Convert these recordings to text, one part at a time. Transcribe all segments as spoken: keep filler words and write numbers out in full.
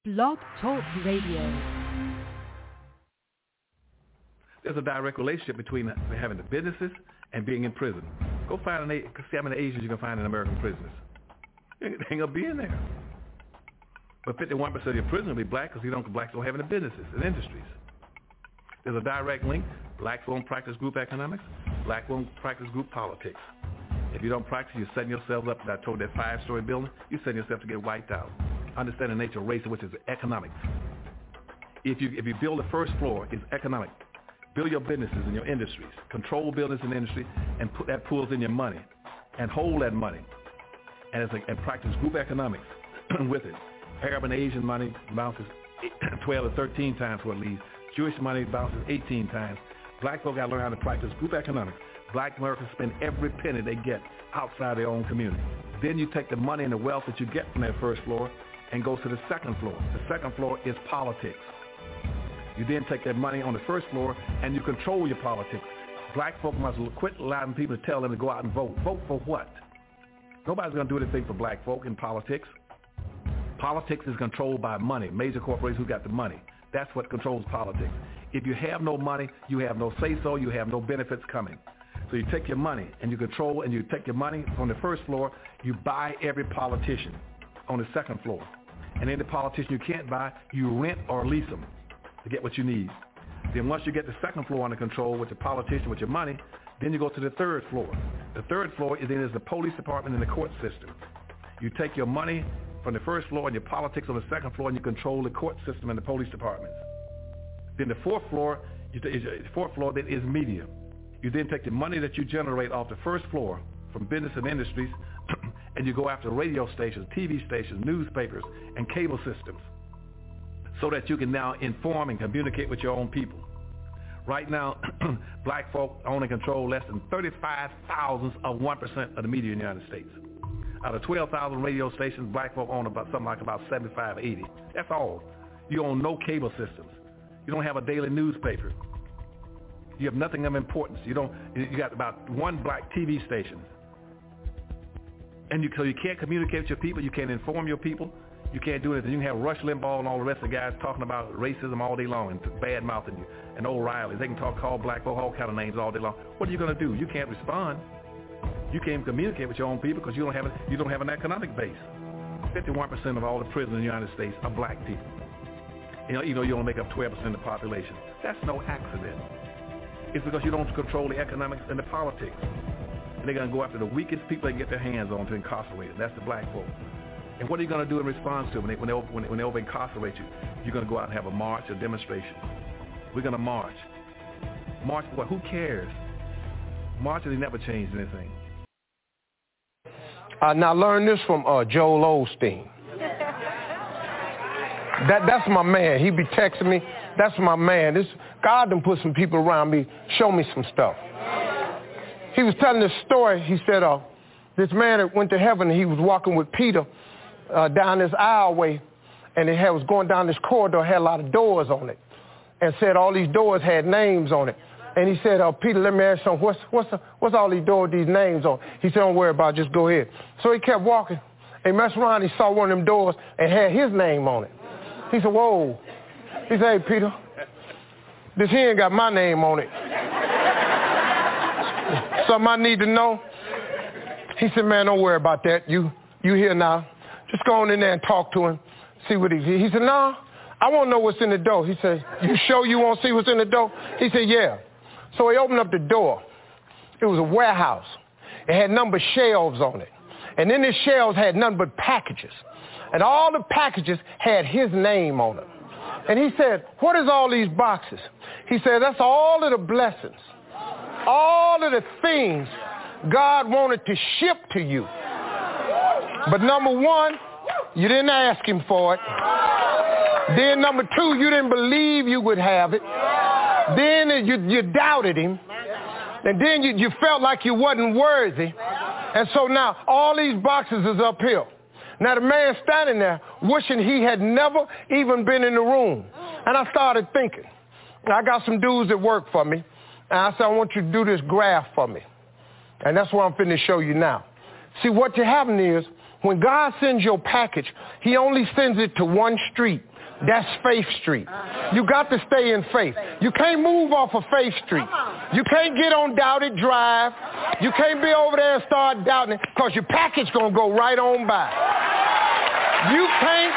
Blog Talk Radio. There's a direct relationship between having the businesses and being in prison. Go find an, see how many Asians you can find in American prisons. They ain't gonna be in there. But fifty-one percent of your prisoners will be black because you don't blacks don't have any businesses and industries. There's a direct link. Blacks won't practice group economics. Black won't practice group politics. If you don't practice, you're setting yourself up. I told that five-story building, you're setting yourself to get wiped out. Understand the nature of race, which is economics. If you if you build the first floor, it's economic. Build your businesses and your industries. Control business and industry, and put that pulls in your money, and hold that money, and it's like, and practice group economics with it. Arab and Asian money bounces twelve to thirteen times what it leaves. Jewish money bounces eighteen times. Black folk got to learn how to practice group economics. Black Americans spend every penny they get outside their own community. Then you take the money and the wealth that you get from that first floor and go to the second floor. The second floor is politics. You then take that money on the first floor and you control your politics. Black folk must quit allowing people to tell them to go out and vote. Vote for what? Nobody's going to do anything for black folk in politics. Politics is controlled by money, major corporations who got the money. That's what controls politics. If you have no money, you have no say-so, you have no benefits coming. So you take your money and you control, and you take your money on the first floor, you buy every politician on the second floor. And any politician you can't buy, you rent or lease them to get what you need. Then once you get the second floor under control with the politician, with your money, then you go to the third floor. The third floor is then is the police department and the court system. You take your money from the first floor and your politics on the second floor, and you control the court system and the police departments. Then the fourth floor, is the fourth floor then is media. You then take the money that you generate off the first floor from business and industries, and you go after radio stations, T V stations, newspapers, and cable systems, so that you can now inform and communicate with your own people. Right now, black folk own and control less than thirty-five thousandths of one percent of the media in the United States. Out of twelve thousand radio stations, black folk own about something like about seventy-five, eighty. That's all. You own no cable systems. You don't have a daily newspaper. You have nothing of importance. You don't. You got about one black T V station, and you so you can't communicate with your people. You can't inform your people. You can't do anything. You can have Rush Limbaugh and all the rest of the guys talking about racism all day long and bad mouthing you, and O'Reilly. They can talk, call black folk all kind of names all day long. What are you going to do? You can't respond. You can't communicate with your own people because you don't have a, you don't have an economic base. fifty-one percent of all the prisoners in the United States are black people. You know, you know, you only make up twelve percent of the population. That's no accident. It's because you don't control the economics and the politics. And they're going to go after the weakest people they can get their hands on to incarcerate them. That's the black folk. And what are you going to do in response to when they, when they, when they, when they over incarcerate you? You're going to go out and have a march, a demonstration. We're going to march. March for what? Who cares? Marching has never changed anything. Uh, now learn this from uh, Joel Osteen. That that's my man. He be texting me. That's my man. This God done put some people around me, show me some stuff. He was telling this story. He said, uh, this man that went to heaven, and he was walking with Peter uh, down this aisleway, and it had, was going down this corridor, had a lot of doors on it, and said all these doors had names on it. And he said, uh, Peter, let me ask you something. What's, what's, the, what's all these doors, these names on? He said, don't worry about it, just go ahead. So he kept walking. He messed around, he saw one of them doors and had his name on it. He said, whoa. He said, hey, Peter, this here ain't got my name on it. Something I need to know? He said, man, don't worry about that. You you here now. Just go on in there and talk to him, see what he He said, no, I want to know what's in the door. He said, you sure you want to see what's in the door? He said, yeah. So he opened up the door. It was a warehouse. It had numbered shelves on it. And then the shelves had nothing but packages. And all the packages had his name on them. And he said, what is all these boxes? He said, that's all of the blessings, all of the things God wanted to ship to you. But number one, you didn't ask him for it. Then number two, you didn't believe you would have it. Then you, you doubted him. And then you, you felt like you wasn't worthy. And so now all these boxes is uphill. Now the man standing there wishing he had never even been in the room. And I started thinking, I got some dudes that work for me. And I said, I want you to do this graph for me. And that's what I'm finna show you now. See, what happening is, when God sends your package, he only sends it to one street. That's Faith Street. You got to stay in faith. You can't move off of Faith Street. You can't get on Doubted Drive. You can't be over there and start doubting it because your package going to go right on by. You can't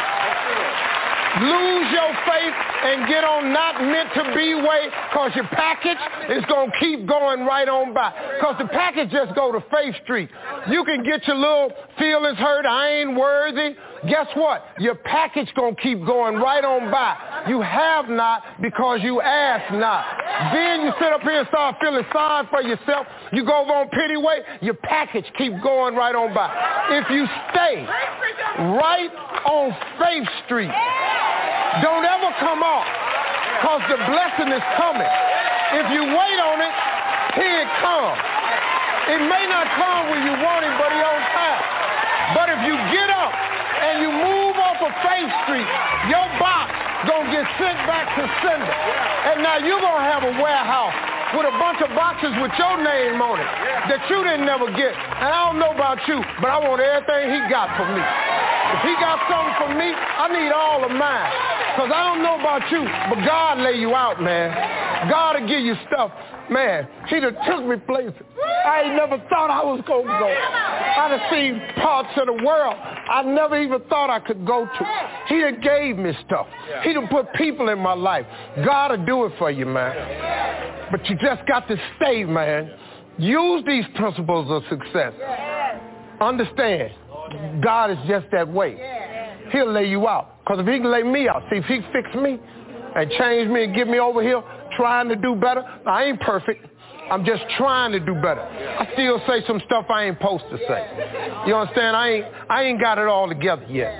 lose your faith and get on not meant to be way because your package is going to keep going right on by. Because the package just go to Faith Street. You can get your little feelings hurt. I ain't worthy. Guess what? Your package going to keep going right on by. You have not because you ask not. Then you sit up here and start feeling sorry for yourself. You go over on Pity Way, your package keep going right on by. If you stay right on Faith Street, don't ever come off because the blessing is coming. If you wait on it, here it comes. It may not come when you want it, but it's on time. But if you get up and you move off of Faith Street, your box gonna get sent back to sender. And now you're gonna have a warehouse with a bunch of boxes with your name on it that you didn't never get. And I don't know about you, but I want everything he got for me. If he got something for me, I need all of mine. Because I don't know about you, but God lay you out, man. God will give you stuff. Man, he done took me places I ain't never thought I was going to go. I done seen parts of the world I never even thought I could go to. He done gave me stuff. He done put people in my life. God will do it for you, man. But you just got to stay, man. Use these principles of success. Understand, God is just that way. He'll lay you out. Because if he can lay me out, see, if he fix me and change me and get me over here trying to do better, I ain't perfect. I'm just trying to do better. I still say some stuff I ain't supposed to say. You understand? I ain't, I ain't got it all together yet.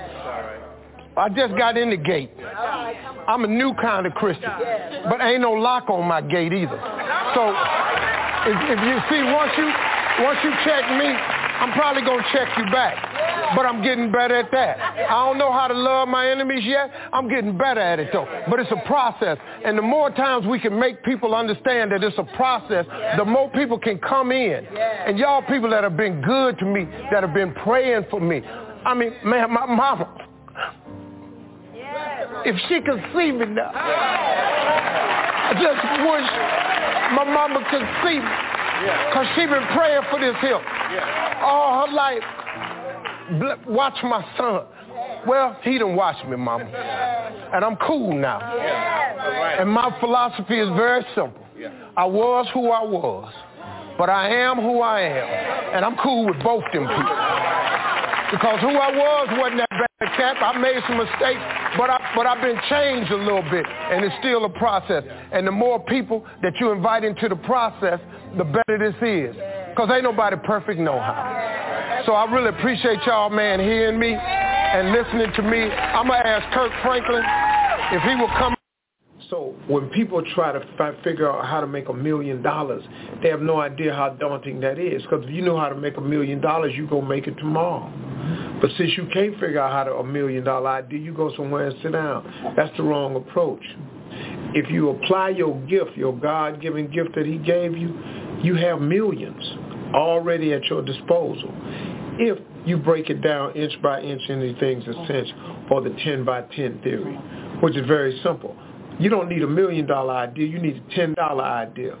I just got in the gate. I'm a new kind of Christian. But ain't no lock on my gate either. So if, if you see, once you, once you check me, I'm probably going to check you back. But I'm getting better at that. I don't know how to love my enemies yet. I'm getting better at it, though. But it's a process. And the more times we can make people understand that it's a process, the more people can come in. And y'all people that have been good to me, that have been praying for me. I mean, man, my mama, if she could see me now, I just wish my mama could see me. Because she been praying for this here all her life. Watch my son. Well, he done watched me, mama. And I'm cool now. And my philosophy is very simple. I was who I was, but I am who I am. And I'm cool with both them people. Because who I was wasn't that bad cat. I made some mistakes, but, I, but I've been changed a little bit, and it's still a process. And the more people that you invite into the process, the better this is. Because ain't nobody perfect no how. So I really appreciate y'all, man, hearing me and listening to me. I'm going to ask Kirk Franklin if he will come. So when people try to fi- figure out how to make a million dollars, they have no idea how daunting that is. Because if you know how to make a million dollars, you go make it tomorrow. But since you can't figure out how to a million dollar idea, you go somewhere and sit down. That's the wrong approach. If you apply your gift, your God-given gift that he gave you, you have millions already at your disposal. If you break it down inch by inch into things a cinch, or the ten by ten theory, which is very simple. You don't need a million dollar idea, you need a ten dollar idea.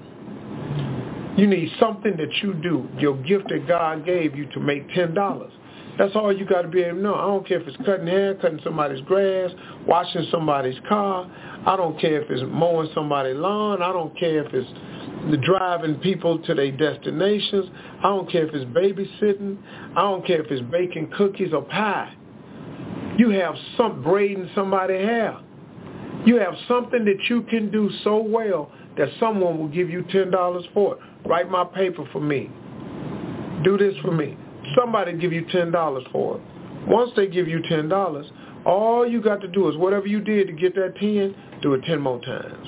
You need something that you do, your gift that God gave you to make ten dollars. That's all you got to be able to know. I don't care if it's cutting hair, cutting somebody's grass, washing somebody's car. I don't care if it's mowing somebody's lawn. I don't care if it's the driving people to their destinations. I don't care if it's babysitting. I don't care if it's baking cookies or pie. You have some braiding somebody's hair. You have something that you can do so well that someone will give you ten dollars for it. Write my paper for me. Do this for me. Somebody give you ten dollars for it. Once they give you ten dollars, all you got to do is whatever you did to get that ten, do it ten more times.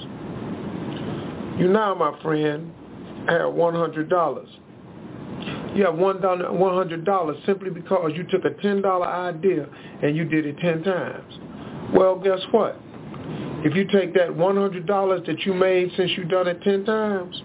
You now, my friend, have one hundred dollars. You have one hundred dollars simply because you took a ten dollar idea and you did it ten times. Well, guess what? If you take that one hundred dollars that you made since you done it ten times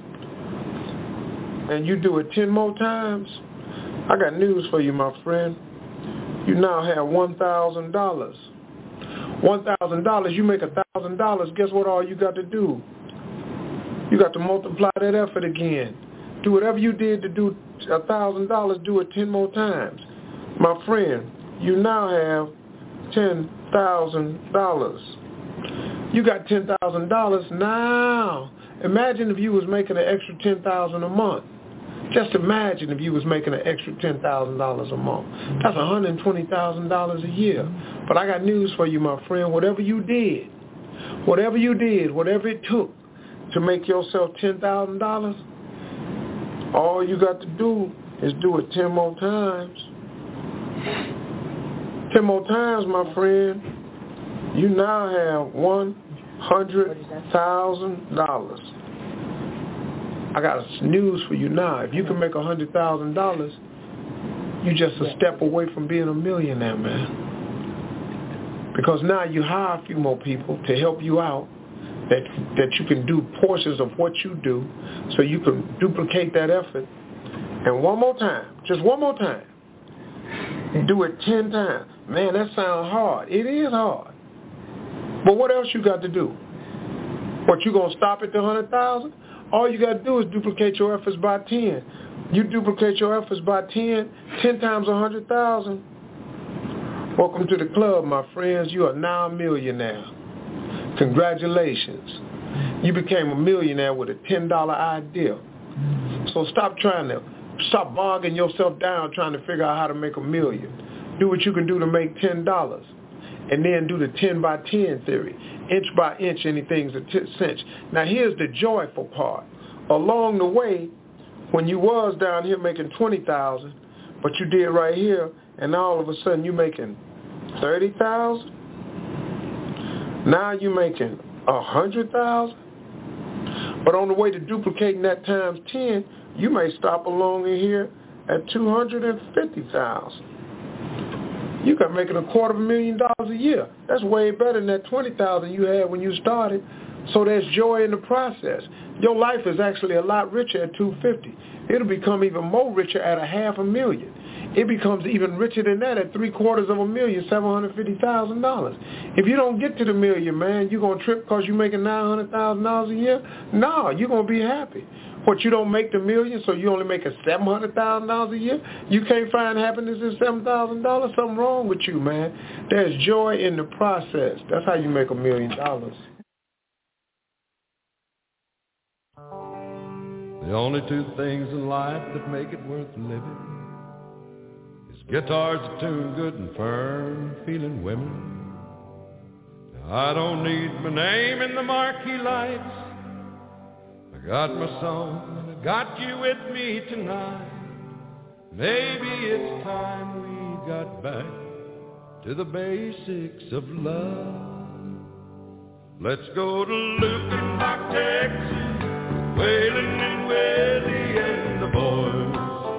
and you do it ten more times, I got news for you, my friend. You now have one thousand dollars. one thousand dollars, you make one thousand dollars, guess what all you got to do? You got to multiply that effort again. Do whatever you did to do one thousand dollars, do it ten more times. My friend, you now have ten thousand dollars. You got ten thousand dollars now. Imagine if you was making an extra ten thousand dollars a month. Just imagine if you was making an extra ten thousand dollars a month. That's one hundred twenty thousand dollars a year. But I got news for you, my friend. Whatever you did, whatever you did, whatever it took to make yourself ten thousand dollars, all you got to do is do it ten more times. ten more times, my friend. You now have one hundred thousand dollars. I got news for you now. If you can make one hundred thousand dollars, you just a step away from being a millionaire, man. Because now you hire a few more people to help you out, that that you can do portions of what you do, so you can duplicate that effort. And one more time, just one more time, do it ten times. Man, that sounds hard. It is hard. But what else you got to do? What, you going to stop at the one hundred thousand? All you got to do is duplicate your efforts by ten. You duplicate your efforts by ten, ten times one hundred thousand. Welcome to the club, my friends. You are now a millionaire. Congratulations. You became a millionaire with a ten dollar idea. So stop trying to, stop bogging yourself down trying to figure out how to make a million. Do what you can do to make ten dollars. And then do the ten by ten theory. Inch by inch, anything's a t- cinch. Now here's the joyful part. Along the way, when you was down here making twenty thousand, but you did right here, and all of a sudden you making thirty thousand. Now you making one hundred thousand. But on the way to duplicating that times ten, you may stop along in here at two hundred fifty thousand. You got making a quarter of a million dollars a year. That's way better than that twenty thousand you had when you started. So there's joy in the process. Your life is actually a lot richer at two hundred fifty. It'll become even more richer at a half a million. It becomes even richer than that at three quarters of a million, seven hundred fifty thousand dollars. If you don't get to the million, man, you're going to trip because you're making nine hundred thousand dollars a year? No, you're going to be happy. What, you don't make the million, so you only make a seven hundred thousand dollars a year? You can't find happiness in seven thousand dollars? Something wrong with you, man. There's joy in the process. That's how you make a million dollars. The only two things in life that make it worth living is guitars that tune good and firm feeling women. Now, I don't need my name in the marquee lights. I got my song and I got you with me tonight. Maybe it's time we got back to the basics of love. Let's go to Lukenbach, Texas, Waylon and Willie and the boys.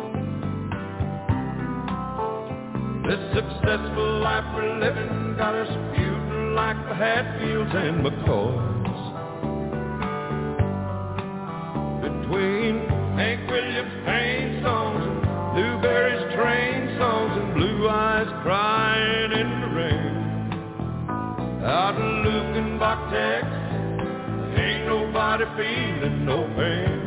This successful life we're living got us feuding like the Hatfields and McCoys. Between Hank Williams' pain songs and Lou Berry's train songs and Blue Eyes crying in the rain, out in Lukenbach, Texas, ain't nobody feeling no pain.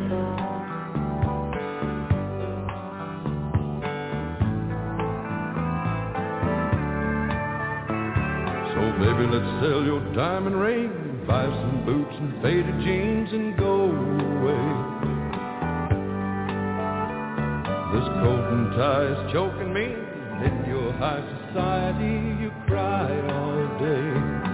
So baby, let's sell your diamond ring, buy some boots and faded jeans and go away. This coat and tie is choking me, and in your high society you cried all day.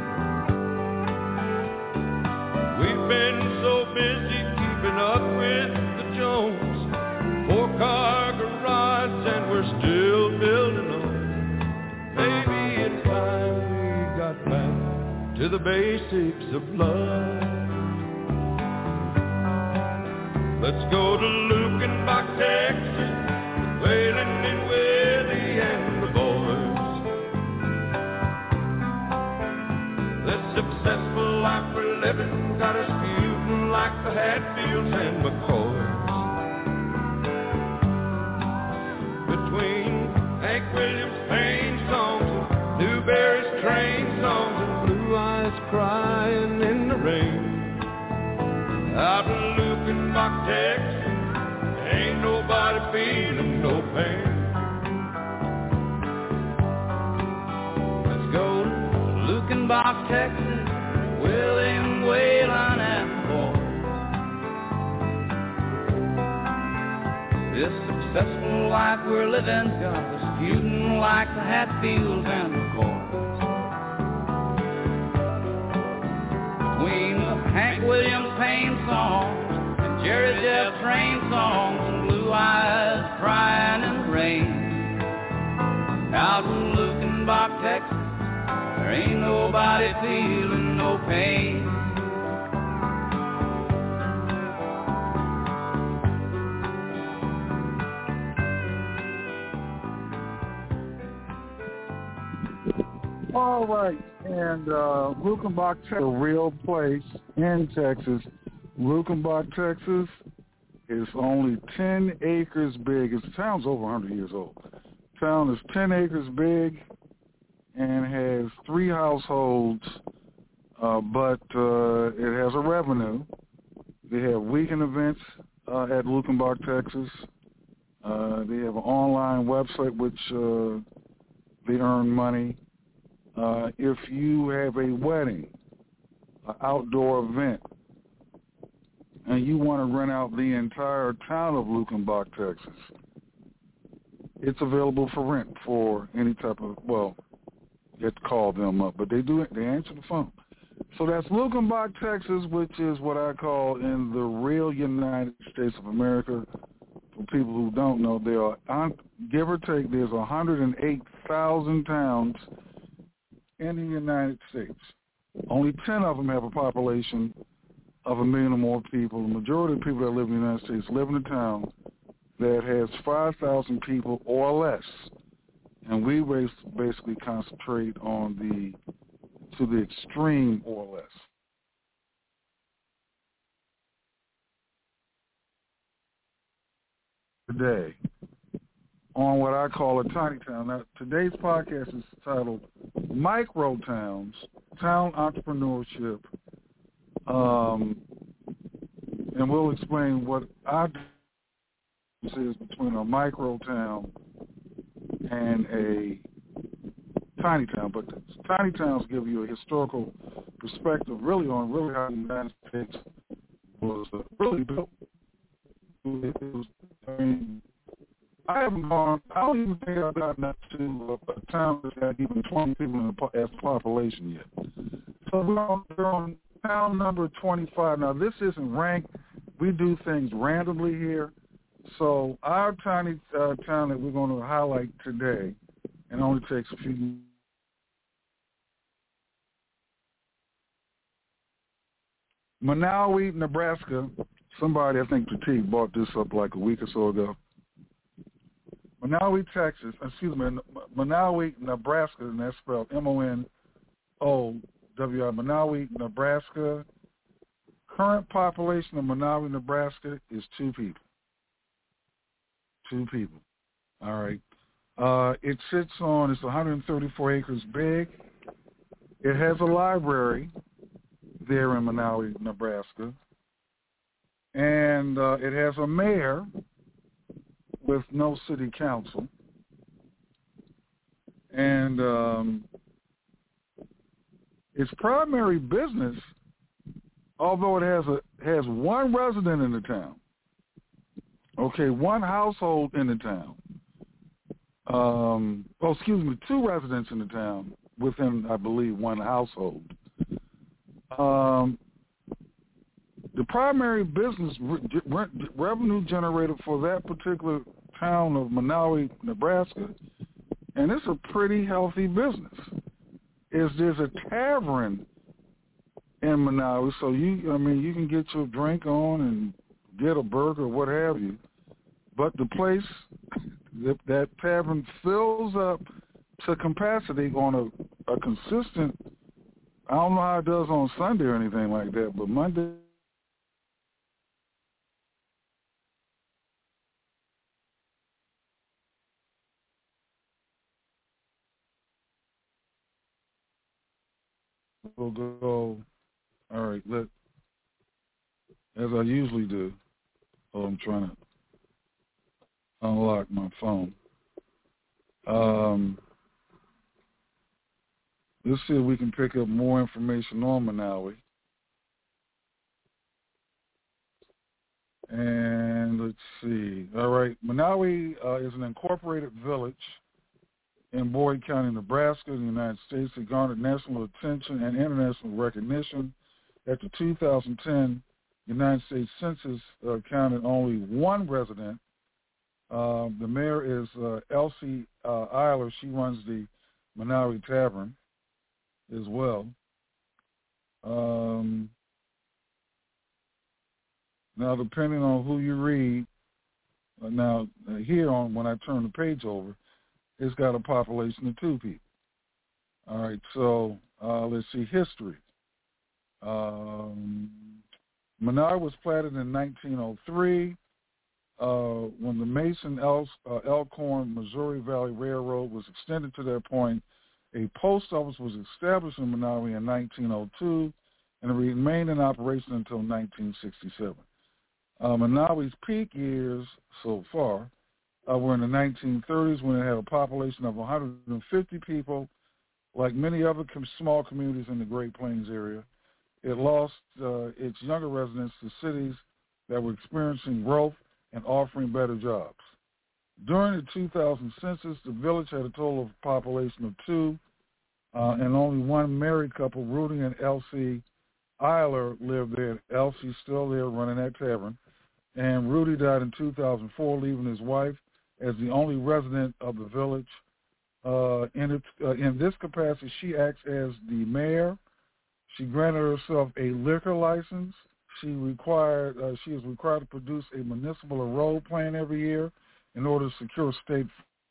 We've been so busy keeping up with the Jones, four-car garage, and we're still building on. Maybe it's time we got back to the basics of love. Let's go to Lukenbach, Texas, Waylon and Willie and the boys. This successful life we're living got us feuding like the Hatfields and McCoys. Between Hank Williams' pain songs and Lou Berry's train songs and Blue crying in the rain. Out in Lukenbach, Texas, ain't nobody feeling no pain. Let's go to Lukenbach, Texas, William Whalen and boy. This successful life we're living's got us feuding like the Hatfields and McCoys. Between the Hank Williams Payne songs and Jerry Jeff Train songs and Blue Eyes crying in the rain. Out in Lukenbach, Texas, there ain't nobody feeling no pain. All right, and uh, Lukenbach, Texas, a real place in Texas. Lukenbach, Texas is only ten acres big. It's, the town's over one hundred years old. The town is ten acres big and has three households, uh, but uh, it has a revenue. They have weekend events uh, at Lukenbach, Texas. Uh, they have an online website which uh, they earn money. Uh, if you have a wedding, an outdoor event, and you want to rent out the entire town of Lukenbach, Texas, it's available for rent for any type of, well, you have to call them up, but they do it, they answer the phone. So that's Lukenbach, Texas, which is what I call in the real United States of America. For people who don't know, there are, give or take, there's one hundred eight thousand towns in the United States. Only ten of them have a population of a million or more people. The majority of people that live in the United States live in a town that has five thousand people or less. And we basically concentrate on the, to the extreme or less. Today, on what I call a tiny town. Now, today's podcast is titled Micro Towns, Town Entrepreneurship, um, and we'll explain what our difference is between a micro town and a tiny town. But tiny towns give you a historical perspective, really, on really how the United States was uh, really built. It was, I mean, I haven't gone, I don't even think I've gotten up to a, a town that's got even twenty people in the, as the population yet. So we're on, we're on town number twenty-five. Now, this isn't ranked. We do things randomly here. So our tiny uh, town that we're going to highlight today, and only takes a few minutes. Manawi, Nebraska. Somebody, I think Petit, brought this up like a week or so ago. Manawi, Texas, excuse me, Manawi, Nebraska, and that's spelled M O N O W I, Manawi, Nebraska. Current population of Manawi, Nebraska is two people. Two people. All right. Uh, it sits on, it's one hundred thirty-four acres big. It has a library there in Manawi, Nebraska. And uh, it has a mayor with no city council. And um, its primary business, although it has a has one resident in the town, okay, one household in the town, um, oh, excuse me, two residents in the town within, I believe, one household. Um, the primary business re- re- revenue generator for that particular town of Manawi, Nebraska, and it's a pretty healthy business, is there's a tavern in Manawi, so you, I mean, you can get your drink on and get a burger or what have you, but the place, that, that tavern fills up to capacity on a, a consistent, I don't know how it does on Sunday or anything like that, but Monday, we'll go. All right, let as I usually do. Oh, I'm trying to unlock my phone. Um, let's see if we can pick up more information on Manawi. And let's see. All right, Manawi uh, is an incorporated village in Boyd County, Nebraska, in the United States. It garnered national attention and international recognition. At the two thousand ten United States Census uh, counted only one resident. Uh, the mayor is uh, Elsie uh, Eiler. She runs the Manawi Tavern as well. Um, now, depending on who you read, uh, now uh, here on when I turn the page over, it's got a population of two people. All right, so uh, let's see history. Um, Menard was platted in nineteen oh three uh, when the Mason El- uh, Elkhorn Missouri Valley Railroad was extended to that point. A post office was established in Manawi in nineteen oh two and it remained in operation until nineteen sixty-seven. Uh, Manawi's peak years so far uh, were in the nineteen thirties when it had a population of one hundred fifty people. Like many other com- small communities in the Great Plains area, it lost uh, its younger residents to cities that were experiencing growth and offering better jobs. During the two thousand census, the village had a total of a population of two, uh, and only one married couple, Rudy and Elsie Eiler, lived there. Elsie's still there running that tavern. And Rudy died in two thousand four, leaving his wife as the only resident of the village. Uh, in, its, uh, in this capacity, she acts as the mayor. She granted herself a liquor license. She required uh, she is required to produce a municipal road plan every year in order to secure state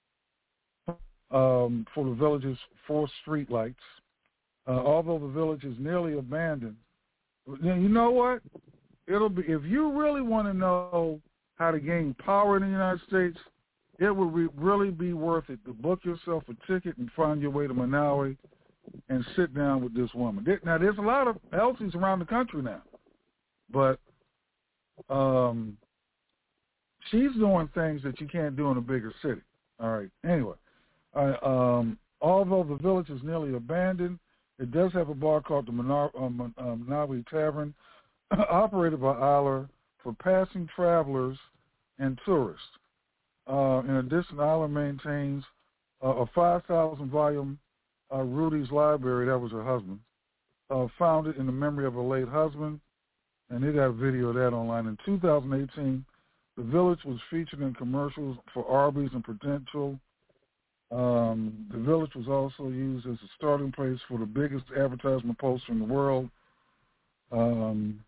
um, for the village's four street lights. Uh, although the village is nearly abandoned, you know what? It'll be if you really want to know how to gain power in the United States, it would re- really be worth it to book yourself a ticket and find your way to Manawi and sit down with this woman. Now, there's a lot of Elsies around the country now, but um, she's doing things that you can't do in a bigger city. All right. Anyway, I, um, although the village is nearly abandoned, it does have a bar called the Manar- um, um, Manawi Tavern, operated by Eiler for passing travelers and tourists. Uh, in addition, Eiler maintains uh, a five thousand volume uh, Rudy's Library, that was her husband, uh, founded in the memory of her late husband, and they got a video of that online. In two thousand eighteen, the village was featured in commercials for Arby's and Prudential. Um, the village was also used as a starting place for the biggest advertisement poster in the world. Um,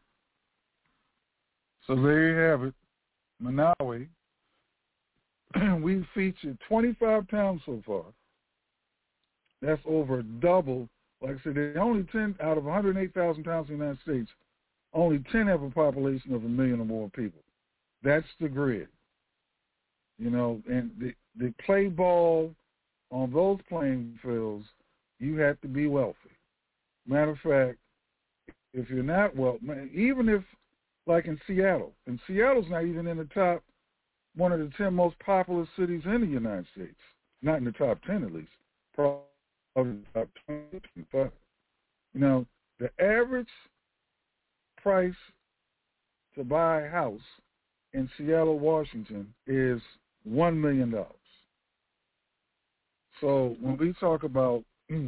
so there you have it, Manawi. We've featured twenty-five towns so far. That's over double. Like I said, there are only ten out of one hundred eight thousand towns in the United States. Only ten have a population of a million or more people. That's the grid. You know, and the, the play ball on those playing fields, you have to be wealthy. Matter of fact, if you're not wealthy, even if, like in Seattle, and Seattle's not even in the top one of the ten most populous cities in the United States. Not in the top ten, at least. Probably the top twenty, twenty-five. You know, the average price to buy a house in Seattle, Washington is one million dollars. So when we talk about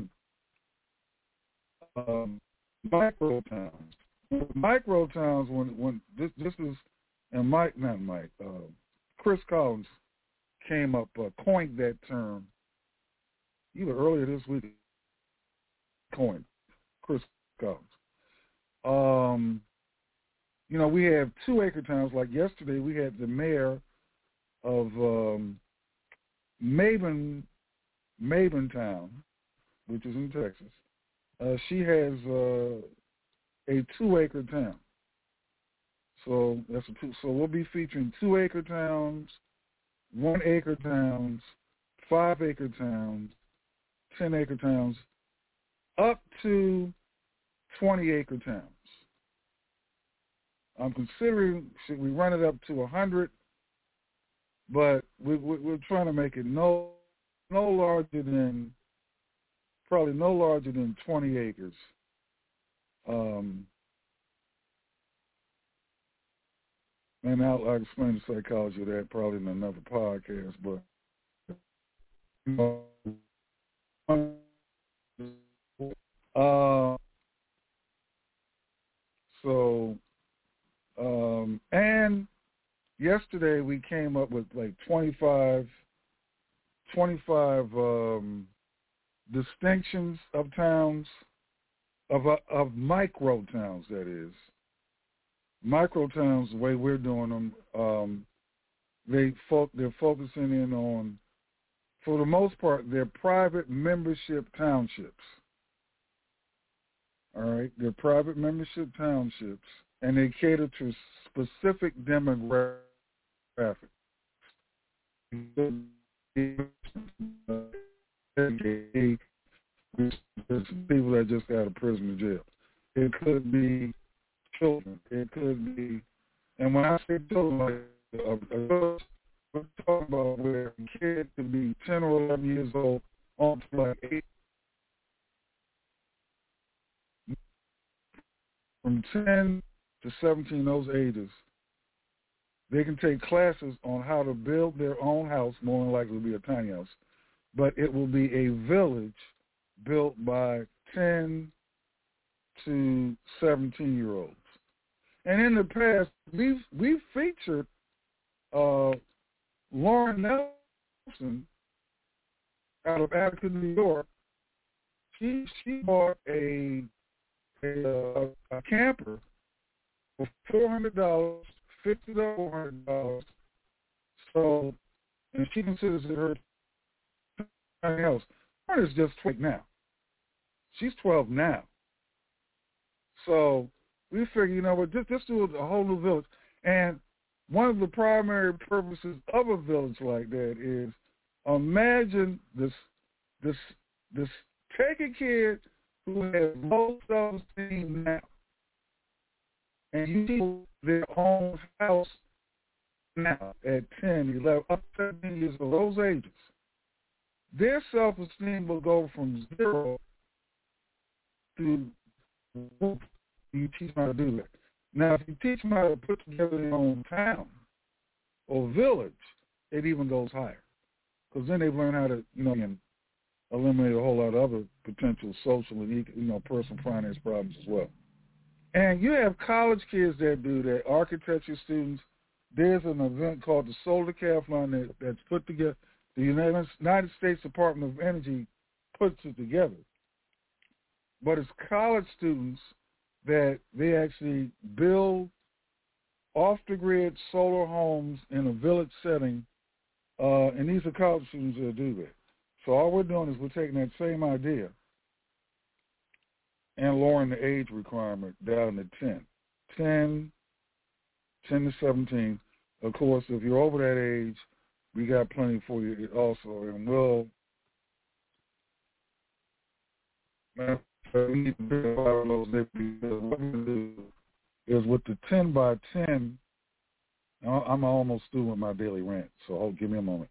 um, micro towns, micro towns, when, when this, this is, and Mike, not Mike, uh, Chris Collins came up, uh, coined that term either earlier this week. Coined Chris Collins. Um, you know, we have two acre towns. Like yesterday, we had the mayor of um, Maben, Mabentown, which is in Texas. Uh, she has uh, a two acre town. So that's a two, so we'll be featuring two acre towns, one acre towns, five acre towns, ten acre towns, up to twenty-acre towns. I'm considering, should we run it up to one hundred, but we, we, we're trying to make it no no larger than, probably no larger than twenty acres. Um, and I'll, I'll explain the psychology of that probably in another podcast, but uh, so, um, and yesterday we came up with like twenty-five, twenty-five um, distinctions of towns, of uh, of micro towns, that is. Micro towns, the way we're doing them, um, they fo- they're focusing in on, for the most part, they're private membership townships. All right, they're private membership townships, and they cater to specific demographics. People that just got out of prison or jail. It could be children. It could be, and when I say children, like uh, adults, we're talking about where a kid could be ten or eleven years old on to like eight. From ten to seventeen, those ages, they can take classes on how to build their own house, more than likely to be a tiny house, but it will be a village built by ten to seventeen-year-olds. And in the past, we've, we've featured uh, Lauren Nelson out of Attica, New York. She, she bought a A, a camper for four hundred dollars, fifty dollars, four hundred dollars. So, and she considers it her tiny house. Her is just twelve now. She's twelve now. So we figure, you know what, just, just do a whole new village. And one of the primary purposes of a village like that is, imagine this, this, this, take a kid who has low self-esteem now, and you see their own house now at ten, eleven, up to seventeen years old, those ages, their self-esteem will go from zero to whoop. You teach them how to do that. Now, if you teach them how to put together their own town or village, it even goes higher, because then they've learned how to, you know, and eliminate a whole lot of other potential social and, you know, personal finance problems as well. And you have college kids that do that, architecture students. There's an event called the Solar Decathlon that, that's put together. The United, United States Department of Energy puts it together. But it's college students that they actually build off-the-grid solar homes in a village setting, uh, and these are college students that do that. So all we're doing is we're taking that same idea and lowering the age requirement down to ten. ten, ten to seventeen. Of course, if you're over that age, we got plenty for you also. And we'll, we need to be a lot of those because what we do is with the ten by ten, I'm almost through with my daily rant, so hold, give me a moment.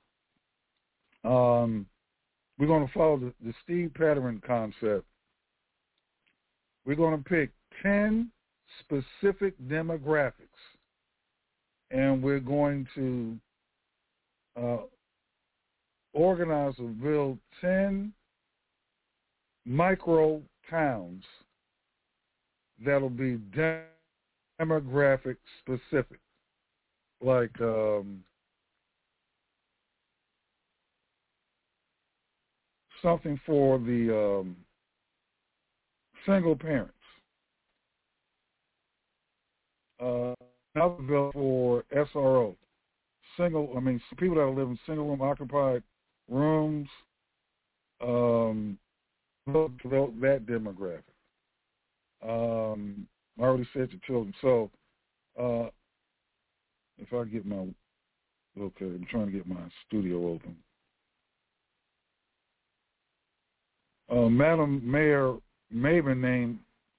Um, we're going to follow the, the Steve Patterson concept. We're going to pick ten specific demographics, and we're going to uh, organize or build ten micro towns that'll be demographic specific, like um, something for the um, single parents, uh, another bill for S R O, single, I mean, people that live in single room occupied rooms, um, that demographic. Um, I already said to children. So, uh, if I get my, okay, I'm trying to get my studio open. Uh, Madam Mayor Maven named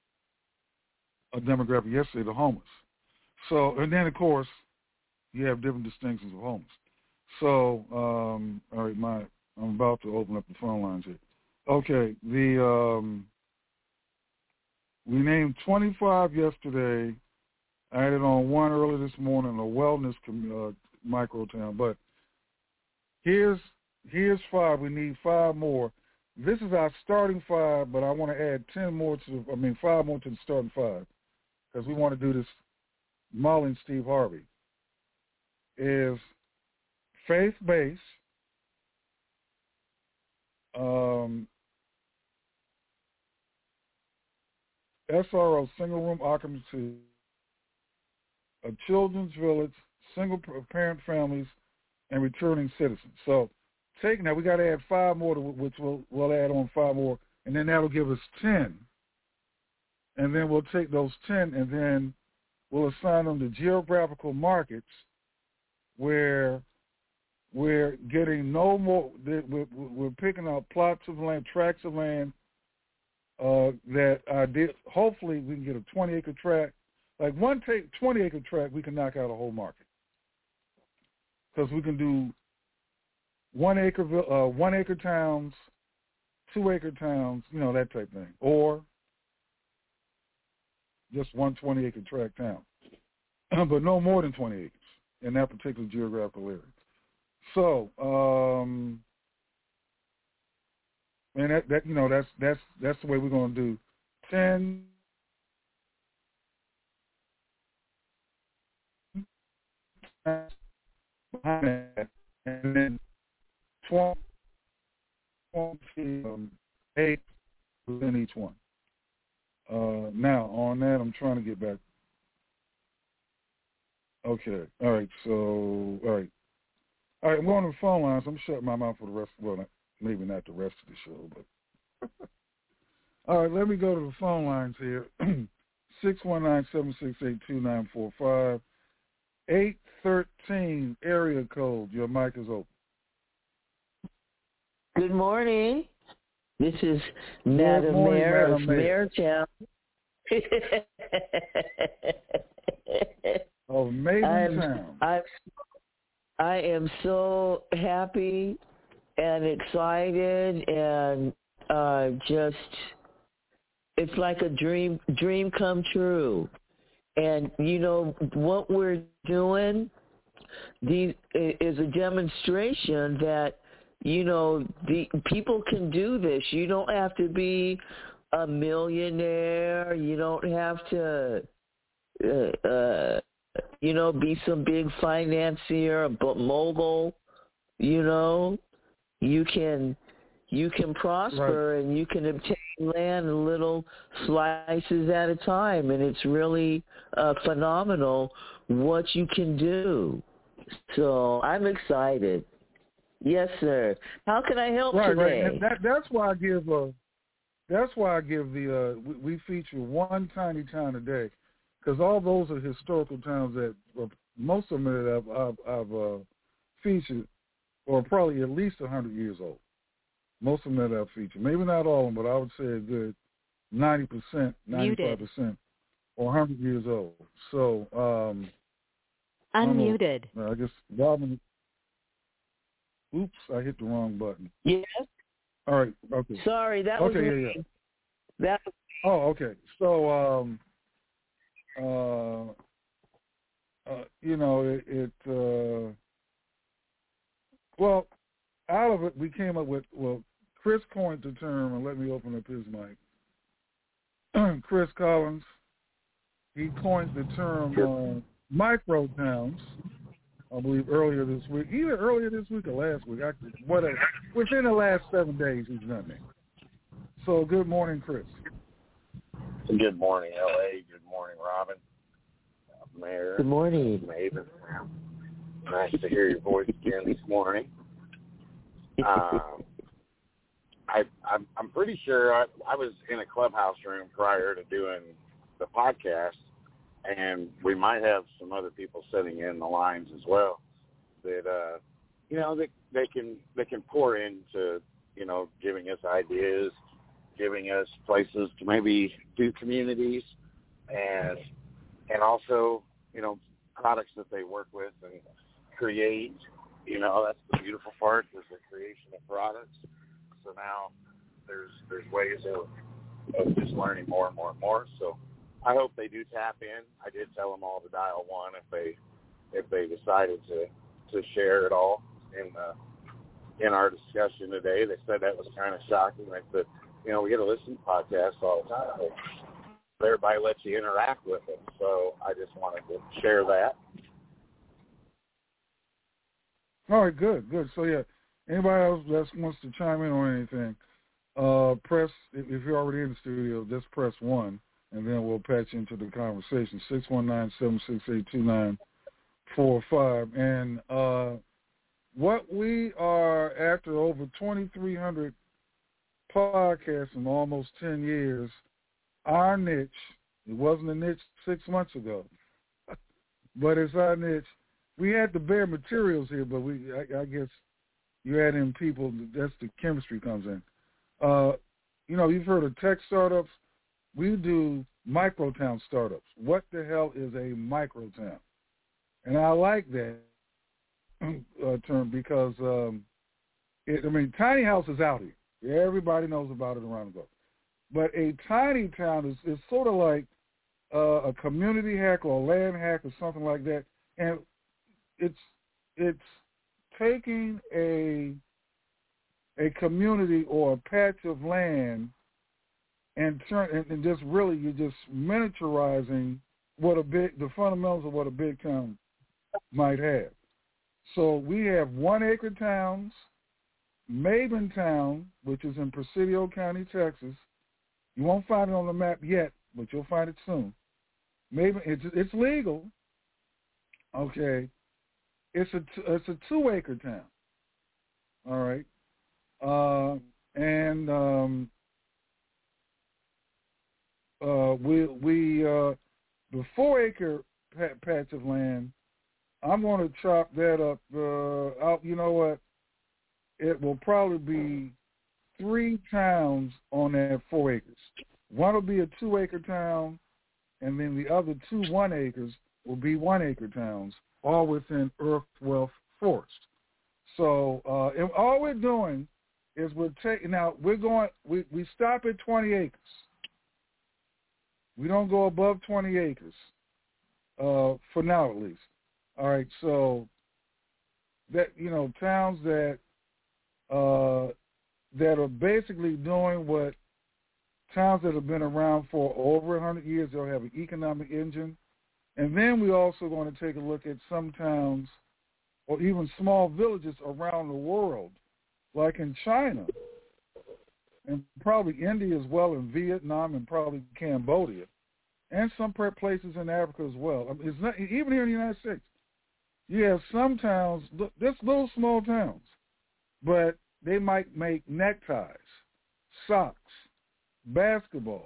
a demographic yesterday, the homeless. So, and then, of course, you have different distinctions of homeless. So, um, all right, my I'm about to open up the phone lines here. Okay, the um, we named twenty-five yesterday. I added on one early this morning, a wellness uh, micro town. But here's here's five. We need five more. This is our starting five, but I want to add ten more to. I mean, five more to the starting five because we want to do this. Molly and Steve Harvey is faith-based. Um, S R O, single room occupancy, a children's village, single parent families, and returning citizens. So, taking that, we got to add five more, to, which we'll, we'll add on five more, and then that'll give us ten. And then we'll take those ten, and then we'll assign them to geographical markets where we're getting no more. We're, we're picking out plots of land, tracts of land uh, that are. Hopefully, we can get a twenty-acre tract. Like one take twenty-acre tract, we can knock out a whole market because we can do one acre, uh, one acre towns, two acre towns, you know, that type of thing, or just one twenty-acre tract town, but no more than twenty acres in that particular geographical area. So, um, and that, that you know, that's that's that's the way we're going to do ten. And then twenty, um, eight within each one. Uh, now, on that, I'm trying to get back. Okay. All right. So, all right. All right. I'm going to the phone lines. I'm shutting my mouth for the rest. Well, maybe not the rest of the show, but. All right. Let me go to the phone lines here. six one nine, seven six eight, two nine four five. eight thirteen area code. Your mic is open. Good morning. This is Madam morning, Mayor Madam of Mayortown. Of Mayortown. I'm, I am so happy and excited and uh, just, it's like a dream dream come true. And, you know, what we're doing the, is a demonstration that, you know, the people can do this. You don't have to be a millionaire. You don't have to, uh, uh, you know, be some big financier, but mogul. You know, you can you can prosper right. And you can obtain land in little slices at a time, and it's really uh, phenomenal what you can do. So I'm excited. Yes, sir. How can I help right, today? Right, and that, that's why I give. Uh, that's why I give the. Uh, we, we feature one tiny town a day, because all those are historical towns that uh, most of them that I've, I've, I've uh, featured are probably at least a hundred years old. Most of them that I've featured, maybe not all of them, but I would say a good ninety percent, ninety-five percent, or a hundred years old. So, um, unmuted. I, I guess Robin. Oops, I hit the wrong button. Yes. All right. Okay. Sorry, that was okay. me. Yeah, yeah. That. Oh, okay. So, um, uh, uh, you know, it. it uh, well, out of it, we came up with. Well, Chris coined the term, and let me open up his mic. Chris Collins. He coined the term uh, micro towns. I believe earlier this week, either earlier this week or last week. I, whatever. Within the last seven days, he's done that. So, good morning, Chris. Good morning, L A. Good morning, Robin. Uh, Mayor. Good morning. Maven. Nice to hear your voice again this morning. Um, I, I'm, I'm pretty sure I, I was in a clubhouse room prior to doing the podcast, and we might have some other people sitting in the lines as well that, uh, you know, they, they can they can pour into, you know, giving us ideas, giving us places to maybe do communities, and and also, you know, products that they work with and create. You know, that's the beautiful part, is the creation of products. So now there's there's ways of, of just learning more and more and more. So I hope they do tap in. I did tell them all to dial one if they if they decided to, to share it all in uh, in our discussion today. They said that was kind of shocking. I said, you know, we get to listen to podcasts all the time. Everybody lets you interact with them. So I just wanted to share that. All right, good, good. So, yeah, anybody else that wants to chime in on anything, uh, press, if you're already in the studio, just press one, and then we'll patch into the conversation, six one nine, seven six eight, two nine four five. And uh, what we are, after over twenty-three hundred podcasts in almost ten years, our niche, it wasn't a niche six months ago, but it's our niche. We had the bare materials here, but we, I, I guess you add in people, that's the chemistry comes in. Uh, you know, you've heard of tech startups. We do microtown startups. What the hell is a microtown? And I like that uh, term because, um, it, I mean, tiny house is out here. Everybody knows about it around the globe. But a tiny town is, is sort of like uh, a community hack or a land hack or something like that. And it's it's taking a a community or a patch of land and turn and, and just really you're just miniaturizing what a big the fundamentals of what a big town might have. So we have one acre towns, Maben Town, which is in Presidio County, Texas. You won't find it on the map yet, but you'll find it soon. Maben, it's it's legal. Okay. It's a it's a two acre town, all right, uh, and um, uh, we we uh, the four acre patch of land. I'm going to chop that up. Uh, out, you know what? It will probably be three towns on that four acres. One will be a two acre town, and then the other two one acres will be one acre towns, all within Earth Wealth Forest. So uh, and all we're doing is we're taking, now we're going, we, we stop at twenty acres. We don't go above twenty acres, uh, for now at least. All right, so that, you know, towns that, uh, that are basically doing what towns that have been around for over one hundred years, they'll have an economic engine. And then we're also going to take a look at some towns or even small villages around the world, like in China and probably India as well, and Vietnam and probably Cambodia, and some places in Africa as well. I mean, it's not, even here in the United States, you have some towns, just little small towns, but they might make neckties, socks, basketballs,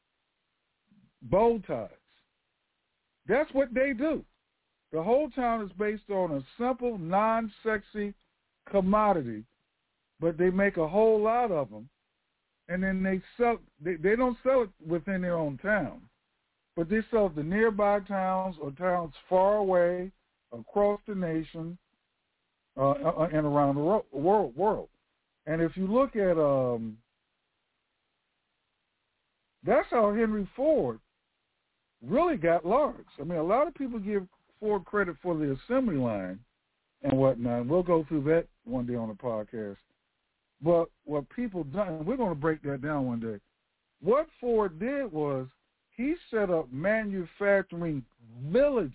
bow ties. That's what they do. The whole town is based on a simple, non-sexy commodity, but they make a whole lot of them, and then they sell. They, they don't sell it within their own town, but they sell it to nearby towns or towns far away, across the nation, uh, and around the ro- world. World. And if you look at, um, that's how Henry Ford really got large. I mean, a lot of people give Ford credit for the assembly line and whatnot. We'll go through that one day on the podcast. But what people done, we're going to break that down one day. What Ford did was he set up manufacturing villages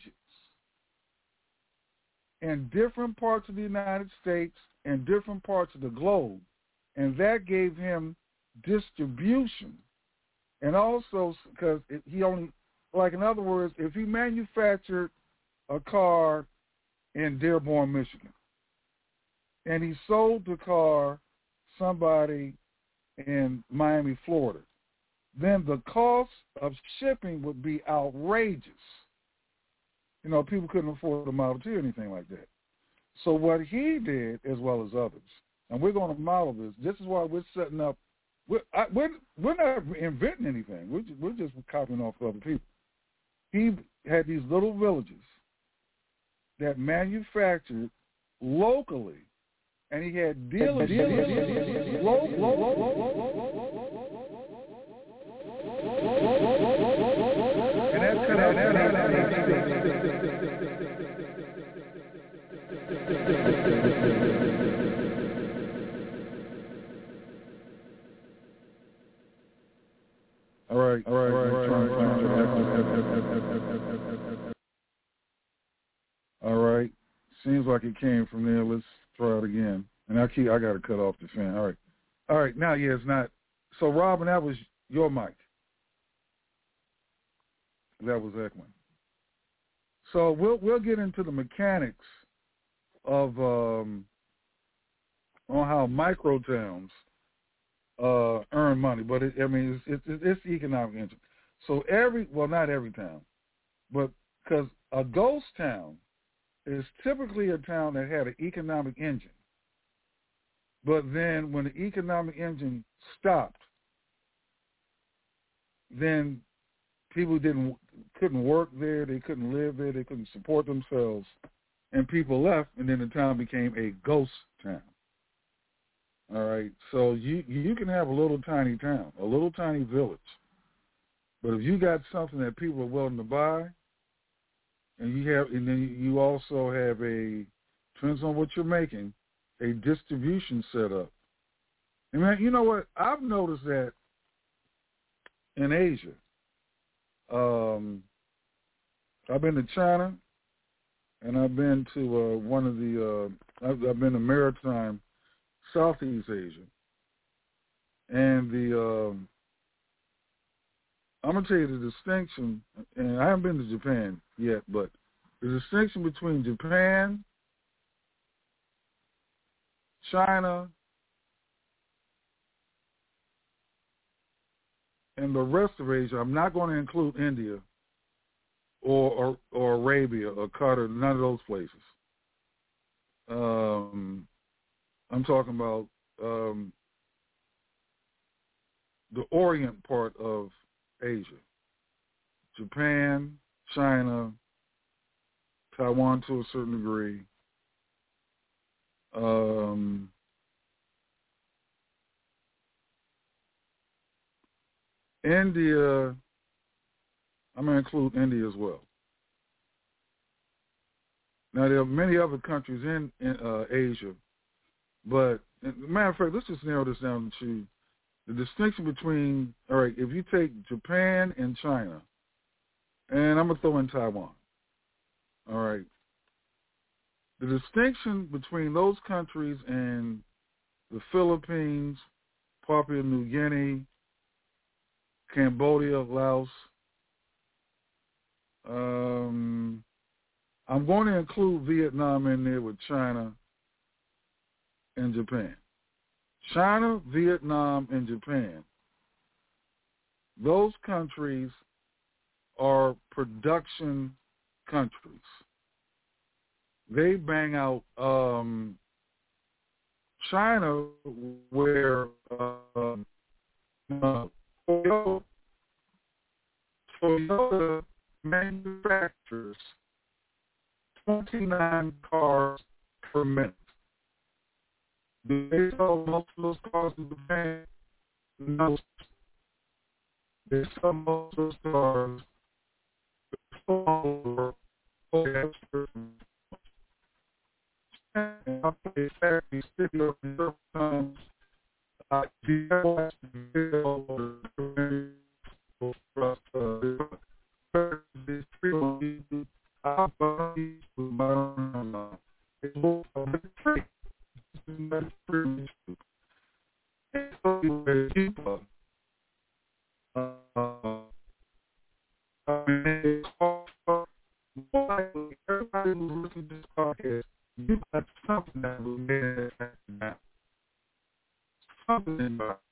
in different parts of the United States and different parts of the globe, and that gave him distribution. And also, because he only, like in other words, if he manufactured a car in Dearborn, Michigan, and he sold the car somebody in Miami, Florida, then the cost of shipping would be outrageous. You know, people couldn't afford a Model T or anything like that. So what he did, as well as others, and we're going to model this. This is why we're setting up. We're I, we're, we're not inventing anything. We're just, we're just copying off other people. he had these little villages that manufactured locally, and he had dealers, dealers, dealers local, and that's kind All right, all right, all right, all right. All right. Seems like it came from there. Let's try it again. And I keep I gotta cut off the fan. All right. All right, now yeah, it's not so Robin, that was your mic. That was Ekman. So we'll we'll get into the mechanics of um on how micro towns Uh, earn money, but it, I mean, it's, it's, it's the economic engine. So every, well, not every town, but because a ghost town is typically a town that had an economic engine. But then when the economic engine stopped, then people didn't couldn't work there, they couldn't live there, they couldn't support themselves, and people left, and then the town became a ghost town. All right, so you you can have a little tiny town, a little tiny village, but if you got something that people are willing to buy, and you have, and then you also have a, depends on what you're making, a distribution set up. And man, you know what? I've noticed that in Asia. Um, I've been to China, and I've been to uh, one of the. Uh, I've, I've been to Maritime. Southeast Asia, and the um, I'm gonna tell you the distinction, and I haven't been to Japan yet, but the distinction between Japan, China, and the rest of Asia. I'm not going to include India or or, or Arabia or Qatar, none of those places. Um. I'm talking about um, the Orient part of Asia. Japan, China, Taiwan to a certain degree. Um, India, I'm going to include India as well. Now, there are many other countries in, in uh, Asia. But, as a matter of fact, let's just narrow this down to the distinction between, all right, if you take Japan and China, and I'm going to throw in Taiwan, all right, the distinction between those countries and the Philippines, Papua New Guinea, Cambodia, Laos, um, I'm going to include Vietnam in there with China and Japan. China, Vietnam, and Japan. Those countries are production countries. They bang out um, China, where uh, uh, Toyota, Toyota manufactures twenty-nine cars per minute. Do they sell most of those cars in Japan? No. They sell most of those cars over and they factory stick up in several times. I do everybody who's listening to this podcast, you got something that will make it happen. Something about it.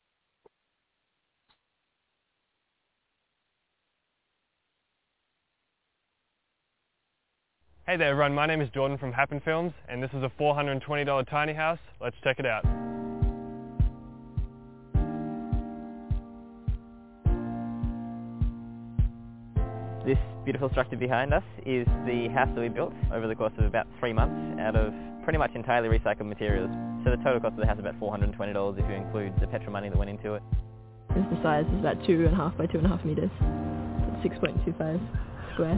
Hey there everyone, my name is Jordan from Happen Films, and this is a four hundred twenty dollars tiny house. Let's check it out. This beautiful structure behind us is the house that we built over the course of about three months out of pretty much entirely recycled materials. So the total cost of the house is about four hundred twenty dollars if you include the petrol money that went into it. The size is about two and a half by two and a half meters, six point two five square.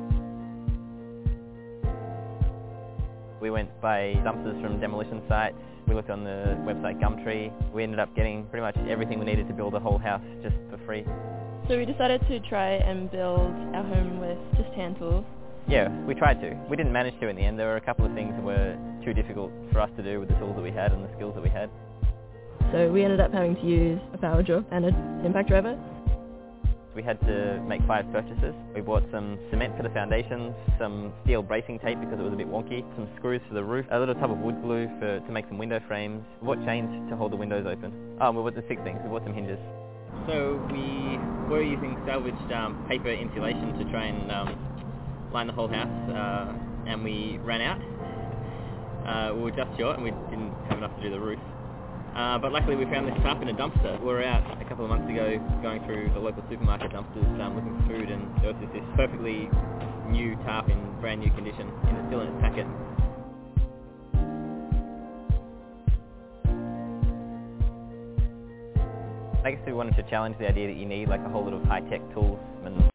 We went by dumpsters from demolition sites. We looked on the website Gumtree. We ended up getting pretty much everything we needed to build a whole house just for free. So we decided to try and build our home with just hand tools. Yeah, we tried to. We didn't manage to in the end. There were a couple of things that were too difficult for us to do with the tools that we had and the skills that we had. So we ended up having to use a power drill and an impact driver. We had to make five purchases. We bought some cement for the foundations, some steel bracing tape because it was a bit wonky, some screws for the roof, a little tub of wood glue for, to make some window frames. We bought chains to hold the windows open. Oh, we bought the six things. We bought some hinges. So we were using salvaged um, paper insulation to try and um, line the whole house, uh, and we ran out. Uh, we were just short and we didn't have enough to do the roof. Uh, but luckily we found this tarp in a dumpster. We were out a couple of months ago going through the local supermarket dumpsters um, looking for food, and there was this, this perfectly new tarp in brand new condition and it's still in its packet. I guess we wanted to challenge the idea that you need like a whole lot of high-tech tools. And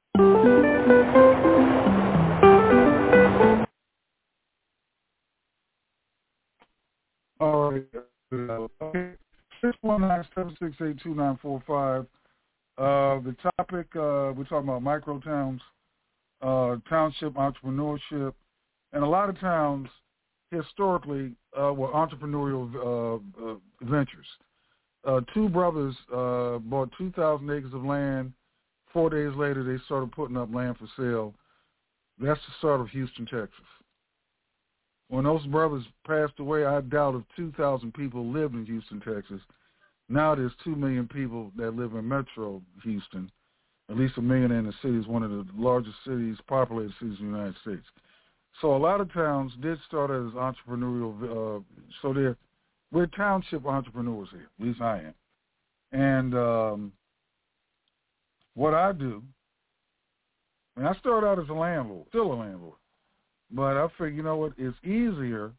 all right. Okay. six one nine, seven six eight, two nine four five. Uh, the topic, uh, we're talking about micro towns, uh, township entrepreneurship, and a lot of towns historically uh, were entrepreneurial uh, uh, ventures. Uh, two brothers uh, bought two thousand acres of land. Four days later, they started putting up land for sale. That's the start of Houston, Texas. When those brothers passed away, I doubt if two thousand people lived in Houston, Texas. Now there's two million people that live in Metro Houston, at least a million in the city. Is one of the largest cities, populated cities in the United States. So a lot of towns did start as entrepreneurial. Uh, so they're, we're township entrepreneurs here, at least I am. And um, what I do, and I started out as a landlord, still a landlord. But I figure, you know what, it's easier,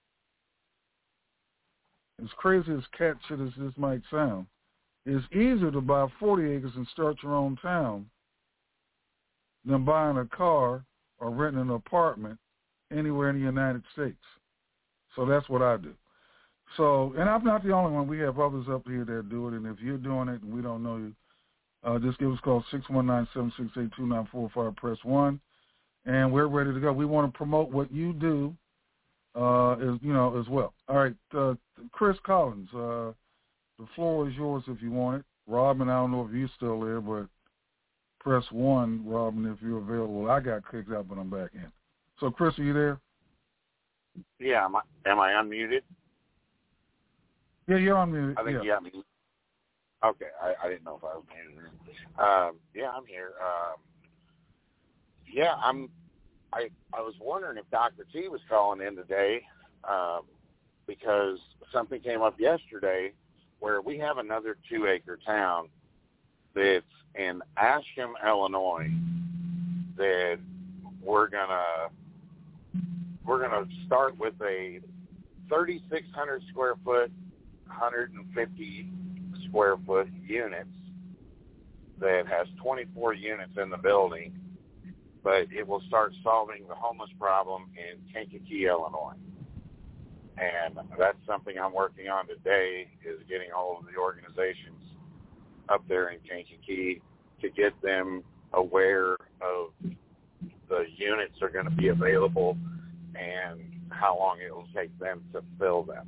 as crazy as cat shit as this might sound, it's easier to buy forty acres and start your own town than buying a car or renting an apartment anywhere in the United States. So that's what I do. So, and I'm not the only one. We have others up here that do it, and if you're doing it and we don't know you, uh, just give us a call, six one nine, seven six eight, two nine four five, press one. And we're ready to go. We want to promote what you do, uh, as you know, as well. All right, uh, Chris Collins, uh, the floor is yours if you want it. Robin, I don't know if you're still there, but press one, Robin, if you're available. I got kicked out, but I'm back in. So, Chris, are you there? Yeah, am I, am I unmuted? Yeah, you're unmuted. I think yeah. yeah. Okay, I, I didn't know if I was muted. Um, yeah, I'm here. Um, Yeah, I'm. I I was wondering if Doctor T was calling in today um, because something came up yesterday where we have another two-acre town that's in Ashcombe, Illinois, that we're gonna we're gonna start with a thirty-six hundred square foot, one hundred fifty square foot units that has twenty-four units in the building. But it will start solving the homeless problem in Kankakee, Illinois. And that's something I'm working on today, is getting all of the organizations up there in Kankakee to get them aware of the units are going to be available and how long it will take them to fill them.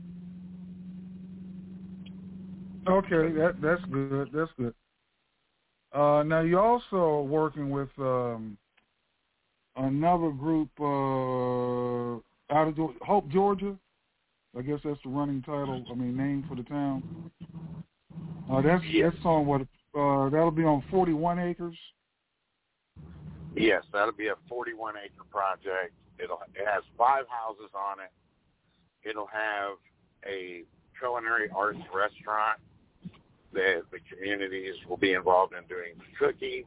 Okay, that that's good. That's good. Uh, now, you're also working with um, another group uh, out of Hope, Georgia. I guess that's the running title. I mean, name for the town. Uh, that's yes. that's on what? Uh, that'll be on forty-one acres. Yes, that'll be a forty-one acre project. It'll it has five houses on it. It'll have a culinary arts restaurant that the communities will be involved in doing the cooking.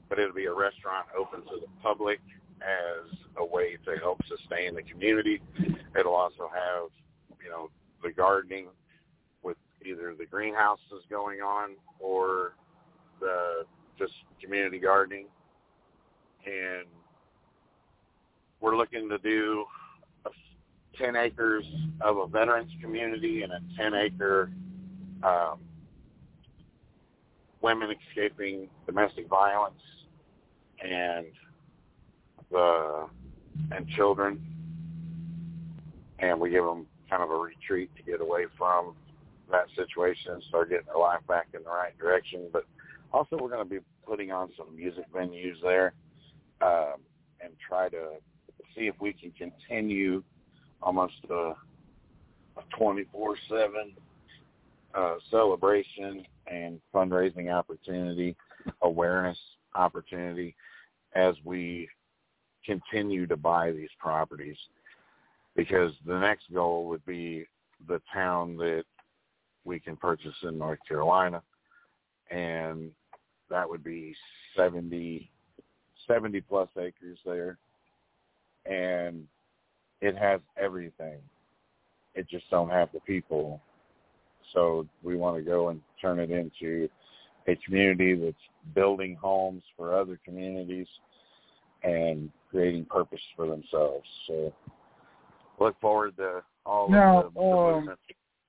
but it'll be a restaurant open to the public as a way to help sustain the community. It'll also have, you know, the gardening with either the greenhouses going on or the just community gardening. And we're looking to do a ten acres of a veterans community and a ten acre um, women escaping domestic violence and the and children, and we give them kind of a retreat to get away from that situation and start getting their life back in the right direction. But also we're going to be putting on some music venues there um, and try to see if we can continue almost a, a twenty-four seven uh, celebration and fundraising opportunity, awareness opportunity as we continue to buy these properties, because the next goal would be the town that we can purchase in North Carolina, and that would be seventy, seventy plus acres there, and it has everything. It just don't have the people. So we want to go and turn it into a community that's building homes for other communities and creating purpose for themselves. So look forward to all now, of the, the um, movement.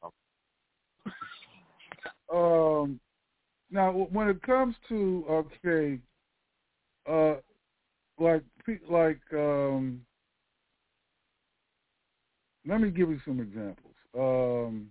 Um, now, when it comes to, okay, uh, like, like, um, let me give you some examples. Um,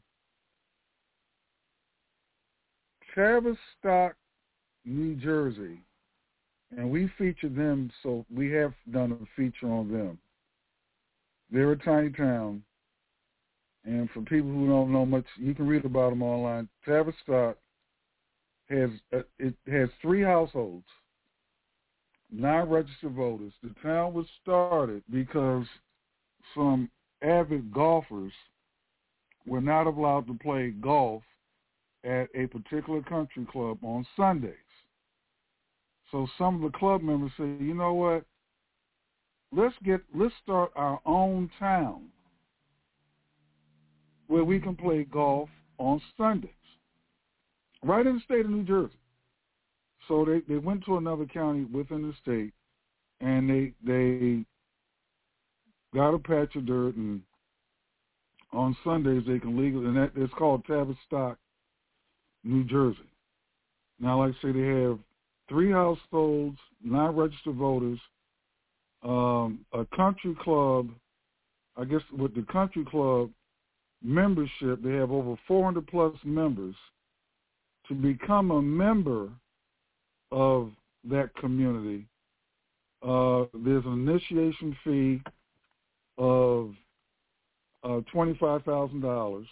Tavistock, New Jersey, and we feature them, so we have done a feature on them. They're a tiny town, and for people who don't know much, you can read about them online. Tavistock has uh, it has three households, nine registered voters. The town was started because some avid golfers were not allowed to play golf at a particular country club on Sundays. So some of the club members say, you know what, let's get let's start our own town where we can play golf on Sundays, right in the state of New Jersey. So they, they went to another county within the state, and they they got a patch of dirt, and on Sundays they can legally, and that it's called Tavistock, New Jersey. Now, like I say, they have three households, nine registered voters, um, a country club. I guess with the country club membership, they have over four hundred plus members. To become a member of that community, uh, there's an initiation fee of uh, twenty-five thousand dollars.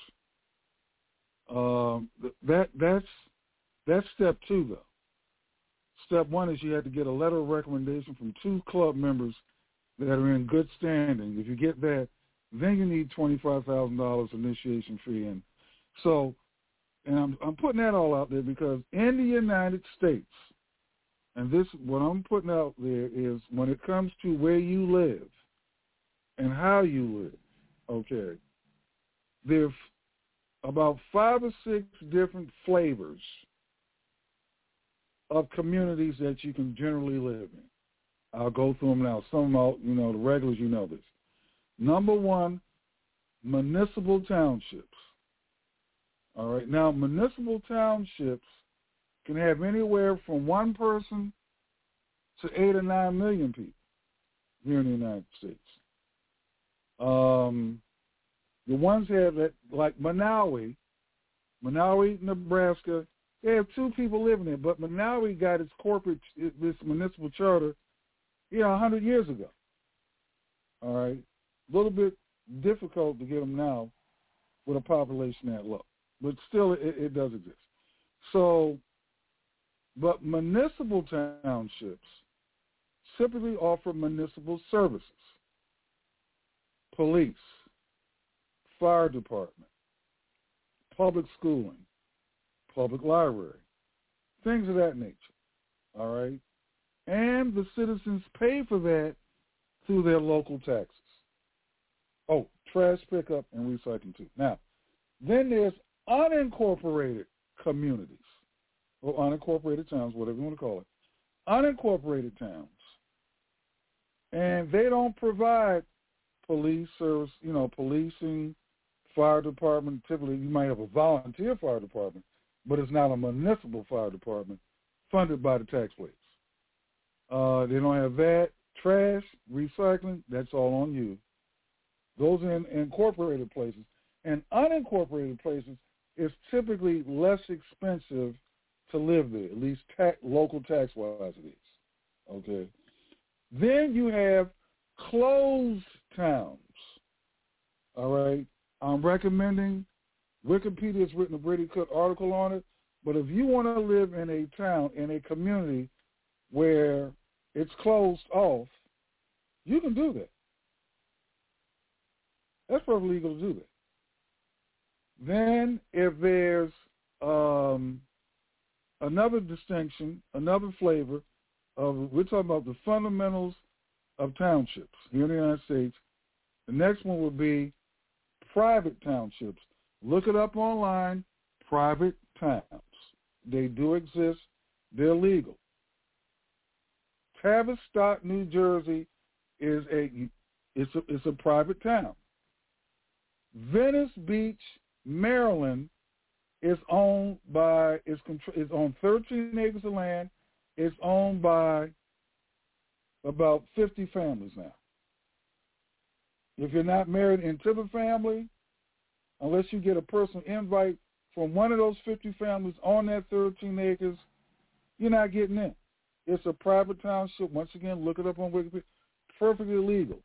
Um, that that's that's step two, though. Step one is you have to get a letter of recommendation from two club members that are in good standing. If you get that, then you need twenty-five thousand dollars initiation fee. And so, and I'm I'm putting that all out there because in the United States, and this what I'm putting out there is when it comes to where you live and how you live, okay, there's about five or six different flavors of communities that you can generally live in. I'll go through them now. Some of them, you know, the regulars, you know this. Number one, municipal townships. All right. Now, municipal townships can have anywhere from one person to eight or nine million people here in the United States. Um, the ones have that, like Manawi, Manawi, Nebraska, they have two people living there, but Manawi got its corporate, this municipal charter, you know, one hundred years ago. All right. A little bit difficult to get them now with a population that low, but still it, it does exist. So, but municipal townships typically offer municipal services, police, fire department, public schooling, public library, things of that nature, all right? and the citizens pay for that through their local taxes. Oh, trash pickup and recycling too. Now, then there's unincorporated communities, or unincorporated towns, whatever you want to call it. Unincorporated towns. And they don't provide police service, you know, policing, fire department. Typically, you might have a volunteer fire department, but it's not a municipal fire department funded by the taxpayers. Uh, they don't have that. Trash, recycling, that's all on you. Those are in incorporated places. And unincorporated places is typically less expensive to live there, at least tax, local tax-wise it is. Okay. Then you have closed towns. All right. I'm recommending, Wikipedia has written a pretty good article on it, but if you want to live in a town, in a community where it's closed off, you can do that. That's perfectly legal to do that. Then if there's um, another distinction, another flavor of, we're talking about the fundamentals of townships here in the United States. The next one would be private townships. Look it up online, private towns. They do exist. They're legal. Tavistock, New Jersey is a it's a, it's a private town. Venice Beach, Maryland is owned by is is on thirteen acres of land. It's owned by about fifty families now. If you're not married into the family, unless you get a personal invite from one of those fifty families on that thirteen acres, you're not getting in. It's a private township. Once again, look it up on Wikipedia. Perfectly legal.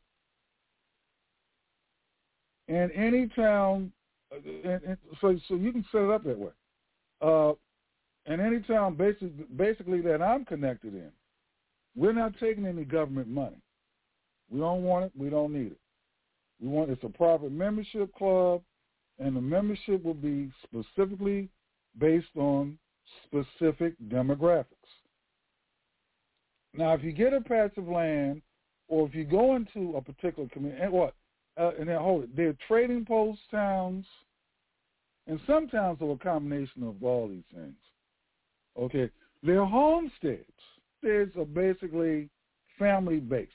And any town, and, and so so you can set it up that way. Uh, and any town basically, basically that I'm connected in, we're not taking any government money. We don't want it. We don't need it. We want it's a private membership club, and the membership will be specifically based on specific demographics. Now, if you get a patch of land, or if you go into a particular community, and what? Uh, and then hold it. They're trading post towns, and some towns are a combination of all these things. Okay, they're homesteads. Homesteads are basically family-based.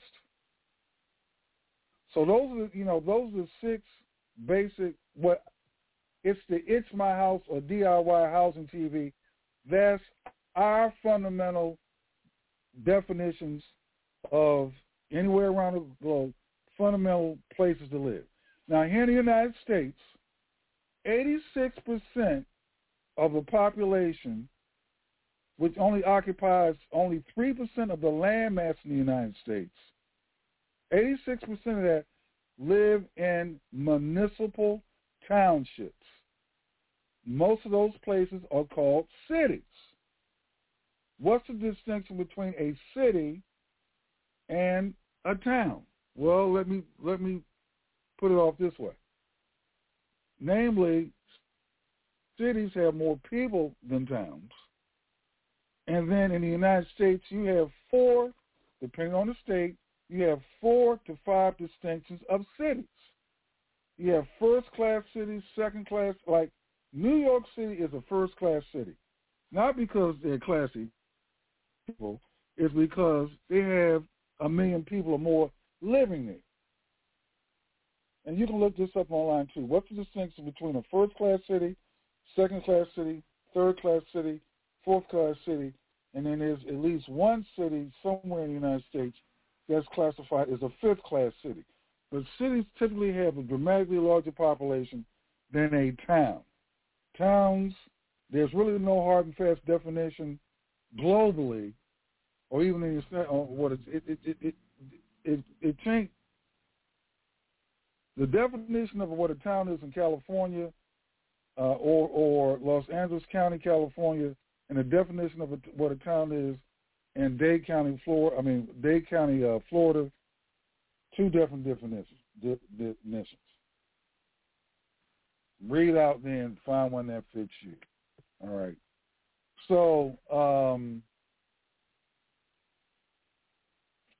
So those are, you know, those are six basic. What it's the It's My House or D I Y housing T V. That's our fundamental definitions of anywhere around the globe, fundamental places to live. Now, here in the United States, eighty-six percent of the population, which only occupies only three percent of the land mass in the United States, eighty-six percent of that live in municipal townships. Most of those places are called cities. What's the distinction between a city and a town? Well, let me let me put it off this way. Namely, cities have more people than towns. And then in the United States, you have four, depending on the state, you have four to five distinctions of cities. You have first-class cities, second-class, like New York City is a first-class city. Not because they're classy people, it's because they have a million people or more living there. And you can look this up online too. What's the distinction between a first-class city, second-class city, third-class city, fourth-class city, and then there's at least one city somewhere in the United States that's classified as a fifth-class city. But cities typically have a dramatically larger population than a town. Towns, there's really no hard and fast definition globally, or even in the, uh, what it's, it it it it it, it changed. The definition of what a town is in California, uh, or or Los Angeles County, California, and the definition of a, what a town is in Dade County, Florida. I mean Dade County, uh, Florida. Two different definitions. Definitions. Read out then, find one that fits you. All right. So, um,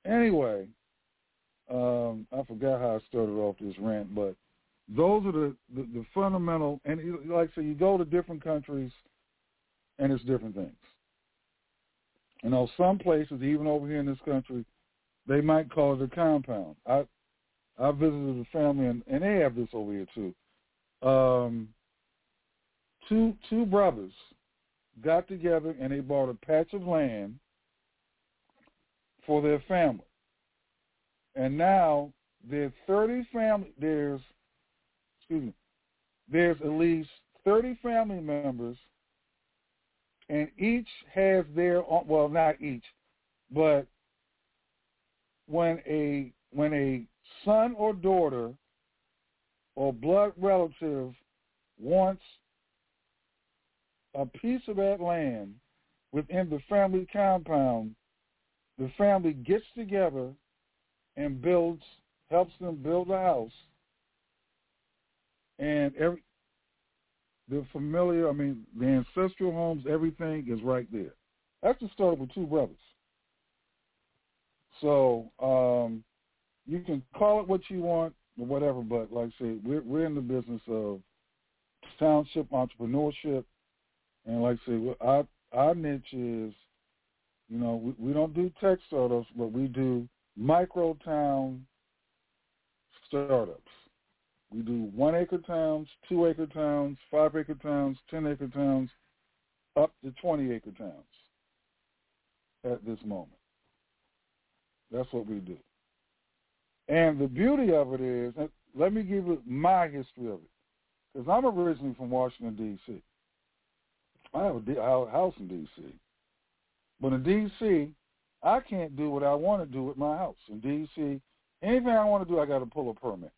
anyway, um, I forgot how I started off this rant, but those are the, the, the fundamental, and like I say, you go to different countries, and it's different things. You know, some places, even over here in this country, they might call it a compound. I I visited a family, and, and they have this over here too. Um, two two brothers got together, and they bought a patch of land for their family. And now there's thirty family. There's excuse me. There's at least thirty family members, and each has their own, well, not each, but when a when a son or daughter or blood relative wants a piece of that land within the family compound, the family gets together and builds, helps them build a house, and every the familiar, I mean, the ancestral homes, everything is right there. That's the start with two brothers. So um, you can call it what you want or whatever, but like I say, we're, we're in the business of township entrepreneurship, and like I say, our, our niche is, you know, we, we don't do tech startups, but we do micro town startups. We do one-acre towns, two-acre towns, five-acre towns, ten-acre towns, up to twenty-acre towns at this moment. That's what we do. And the beauty of it is, let me give you my history of it, because I'm originally from Washington, D C I have a house in D C But in D C, I can't do what I want to do with my house. In D C, anything I want to do, I got to pull a permit.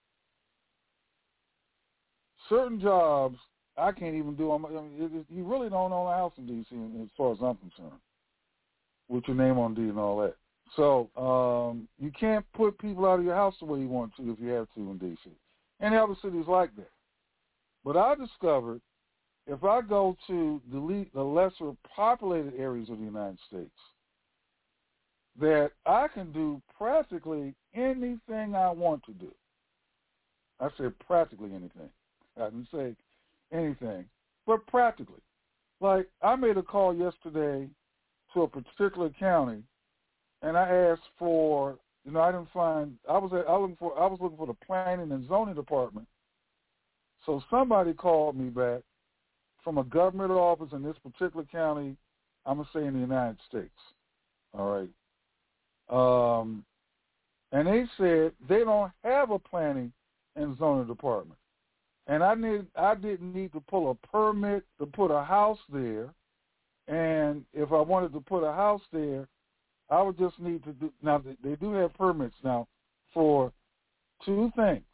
Certain jobs I can't even do. I mean, you really don't own a house in D C as far as I'm concerned, with your name on deed and all that. So um, you can't put people out of your house the way you want to if you have to in D C And other cities like that. But I discovered if I go to the, le- the lesser populated areas of the United States, that I can do practically anything I want to do. I said practically anything. I didn't say anything, but practically. Like, I made a call yesterday to a particular county, and I asked for, you know, I didn't find, I was, I was looking for, I was looking for the planning and zoning department. So somebody called me back from a government office in this particular county, I'm going to say in the United States. All right. Um, and they said they don't have a planning and zoning department. And I need, I didn't need to pull a permit to put a house there. And if I wanted to put a house there, I would just need to do, now they do have permits now for two things.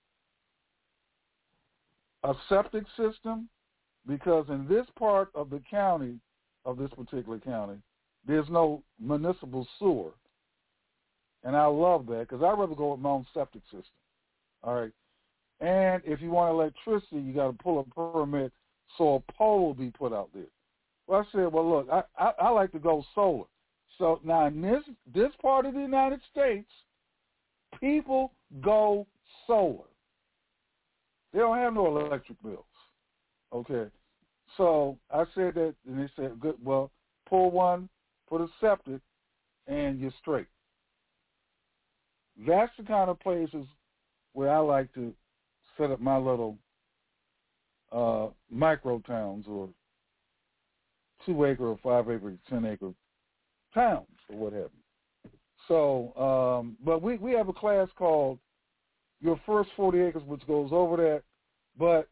A septic system, because in this part of the county, of this particular county, there's no municipal sewer. And I love that because I'd rather go with my own septic system. All right. And if you want electricity, you got to pull a permit so a pole will be put out there. Well, I said, well, look, I, I, I like to go solar. So now in this, this part of the United States, people go solar. They don't have no electric bills. Okay. So I said that, and they said, good, well, pull one, put a septic, and you're straight. That's the kind of places where I like to set up my little uh, micro towns or two acre or five acre, ten acre towns or what have you. So, um, but we, we have a class called Your First forty Acres, which goes over that. But,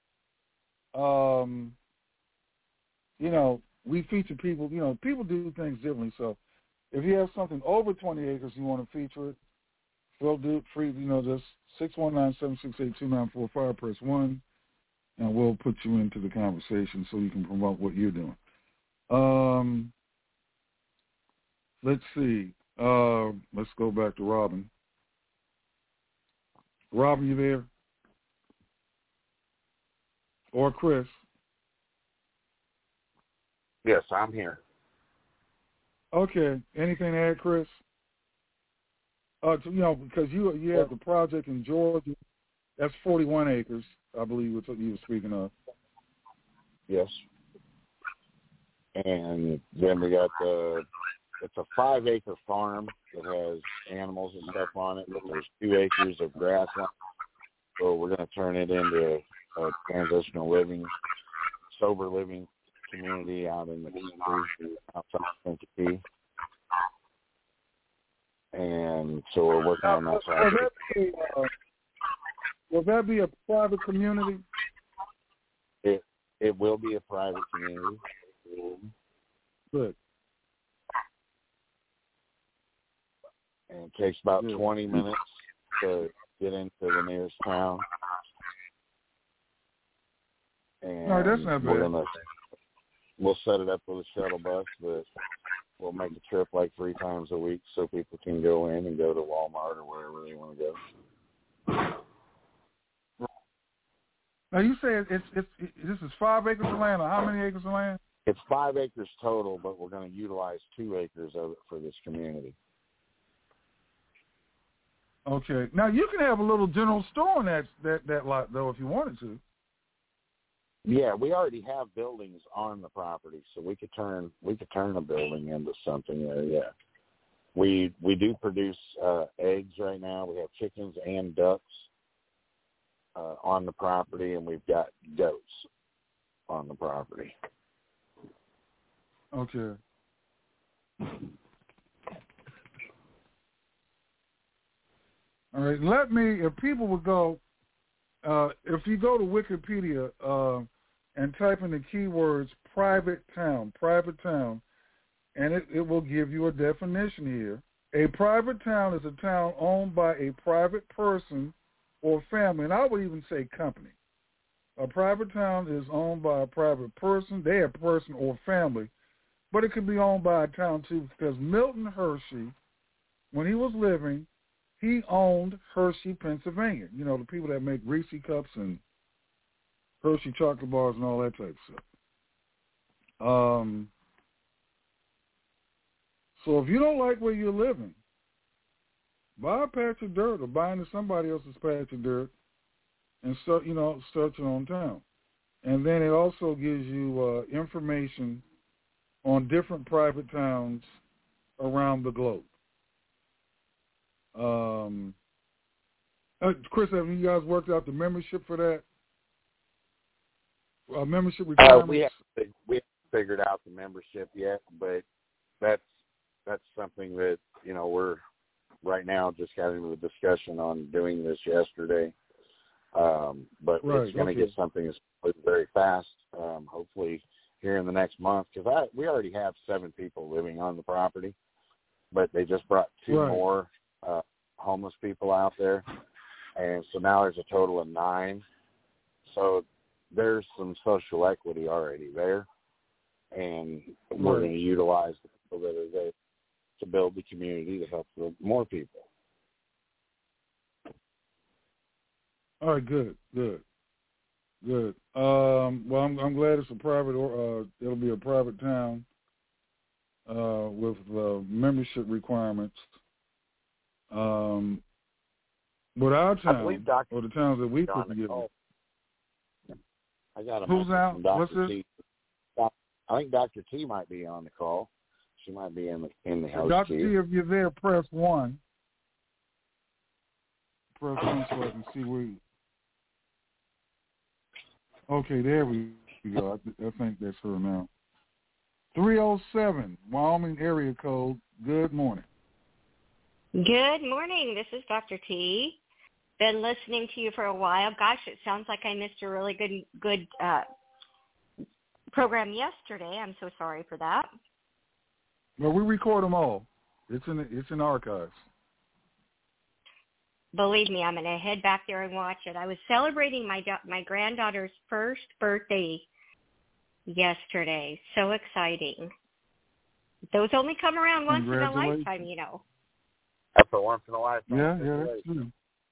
um, you know, we feature people, you know, people do things differently. So if you have something over twenty acres you want to feature it, we'll do it free, you know, just six one nine, seven six eight, two nine four five, press one, and we'll put you into the conversation so you can promote what you're doing. Um, let's see. Uh, let's go back to Robin. Robin, you there? Or Chris? Yes, I'm here. Okay. Anything to add, Chris? Uh, to, you know, because you you have the project in Georgia, that's forty-one acres, I believe, what you were speaking of. Yes. And then we got the, it's a five acre farm that has animals and stuff on it. There's two acres of grassland. So we're going to turn it into a transitional living, sober living community out in the country outside of Kankakee. And so we're working on that side. Will that be, uh, will that be a private community? It it will be a private community. Good. And it takes about Good. twenty minutes to get into the nearest town. And no, that's not we're bad. gonna we'll set it up with a shuttle bus, but we'll make the trip like three times a week so people can go in and go to Walmart or wherever they want to go. Now you say it's, it's it's this is five acres of land, or how many acres of land? It's five acres total, but we're going to utilize two acres of it for this community. Okay. Now you can have a little general store in that that that lot though, if you wanted to. Yeah, we already have buildings on the property, so we could turn we could turn a building into something there. Yeah, we we do produce uh, eggs right now. We have chickens and ducks uh, on the property, and we've got goats on the property. Okay. All right. Let me. If people would go, uh, if you go to Wikipedia. Uh, and type in the keywords private town, private town, and it, it will give you a definition here. A private town is a town owned by a private person or family, and I would even say company. A private town is owned by a private person, they are person or family, but it could be owned by a town too, because Milton Hershey, when he was living, he owned Hershey, Pennsylvania. You know, the people that make Reese cups and Hershey chocolate bars and all that type of stuff. Um, so if you don't like where you're living, buy a patch of dirt or buy into somebody else's patch of dirt and start, you know, start your own town. And then it also gives you uh, information on different private towns around the globe. Um, uh, Chris, have you guys worked out the membership for that? Uh, membership requirements? Uh, we haven't we haven't figured out the membership yet, but that's that's something that you know we're right now just got into a discussion on doing this yesterday. Um, but right, it's going to okay. get something that's very fast, um, hopefully here in the next month, because I we already have seven people living on the property, but they just brought two right. more uh, homeless people out there, and so now there's a total of nine. So there's some social equity already there, and we're right. going to utilize the people that are there to build the community to help more people. All right, good, good, good. Um, well, I'm, I'm glad it's a private, or uh, it'll be a private town uh, with uh, membership requirements. Um, but our town, or the towns that we put together. I got a Who's out? What's this? T. I think Doctor T might be on the call. She might be in the in the house. Doctor T, if you're there, press one. Press one so I can see where you... Okay, there we go. I, I think that's her now. three oh seven, Wyoming area code. Good morning. Good morning. This is Doctor T. Been listening to you for a while. Gosh, it sounds like I missed a really good good uh, program yesterday. I'm so sorry for that. Well, we record them all. It's in the, it's in archives. Believe me, I'm going to head back there and watch it. I was celebrating my do- my granddaughter's first birthday yesterday. So exciting. Those only come around once in a lifetime, you know. That's a once in a lifetime. Yeah, yeah, that's true.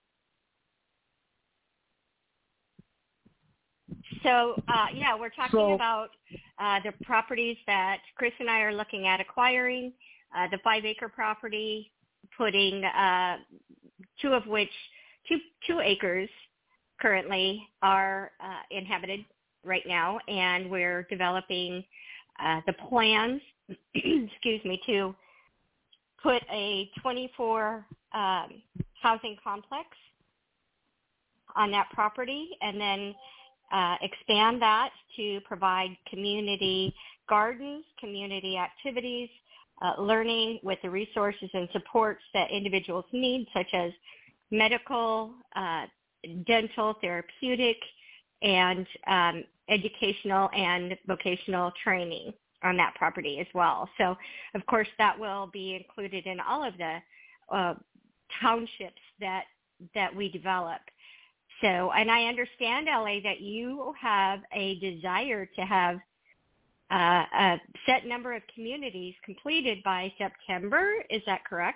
So, uh, yeah, we're talking so, about uh, the properties that Chris and I are looking at acquiring, uh, the five-acre property, putting uh, two of which, two, two acres currently are uh, inhabited right now, and we're developing uh, the plans, excuse me, to put a twenty-four um, housing complex on that property, and then uh, expand that to provide community gardens, community activities, uh, learning with the resources and supports that individuals need, such as medical, uh, dental, therapeutic, and um, educational and vocational training on that property as well. So, of course, that will be included in all of the uh, townships that that we develop. So, and I understand, L A, that you have a desire to have uh, a set number of communities completed by September. Is that correct?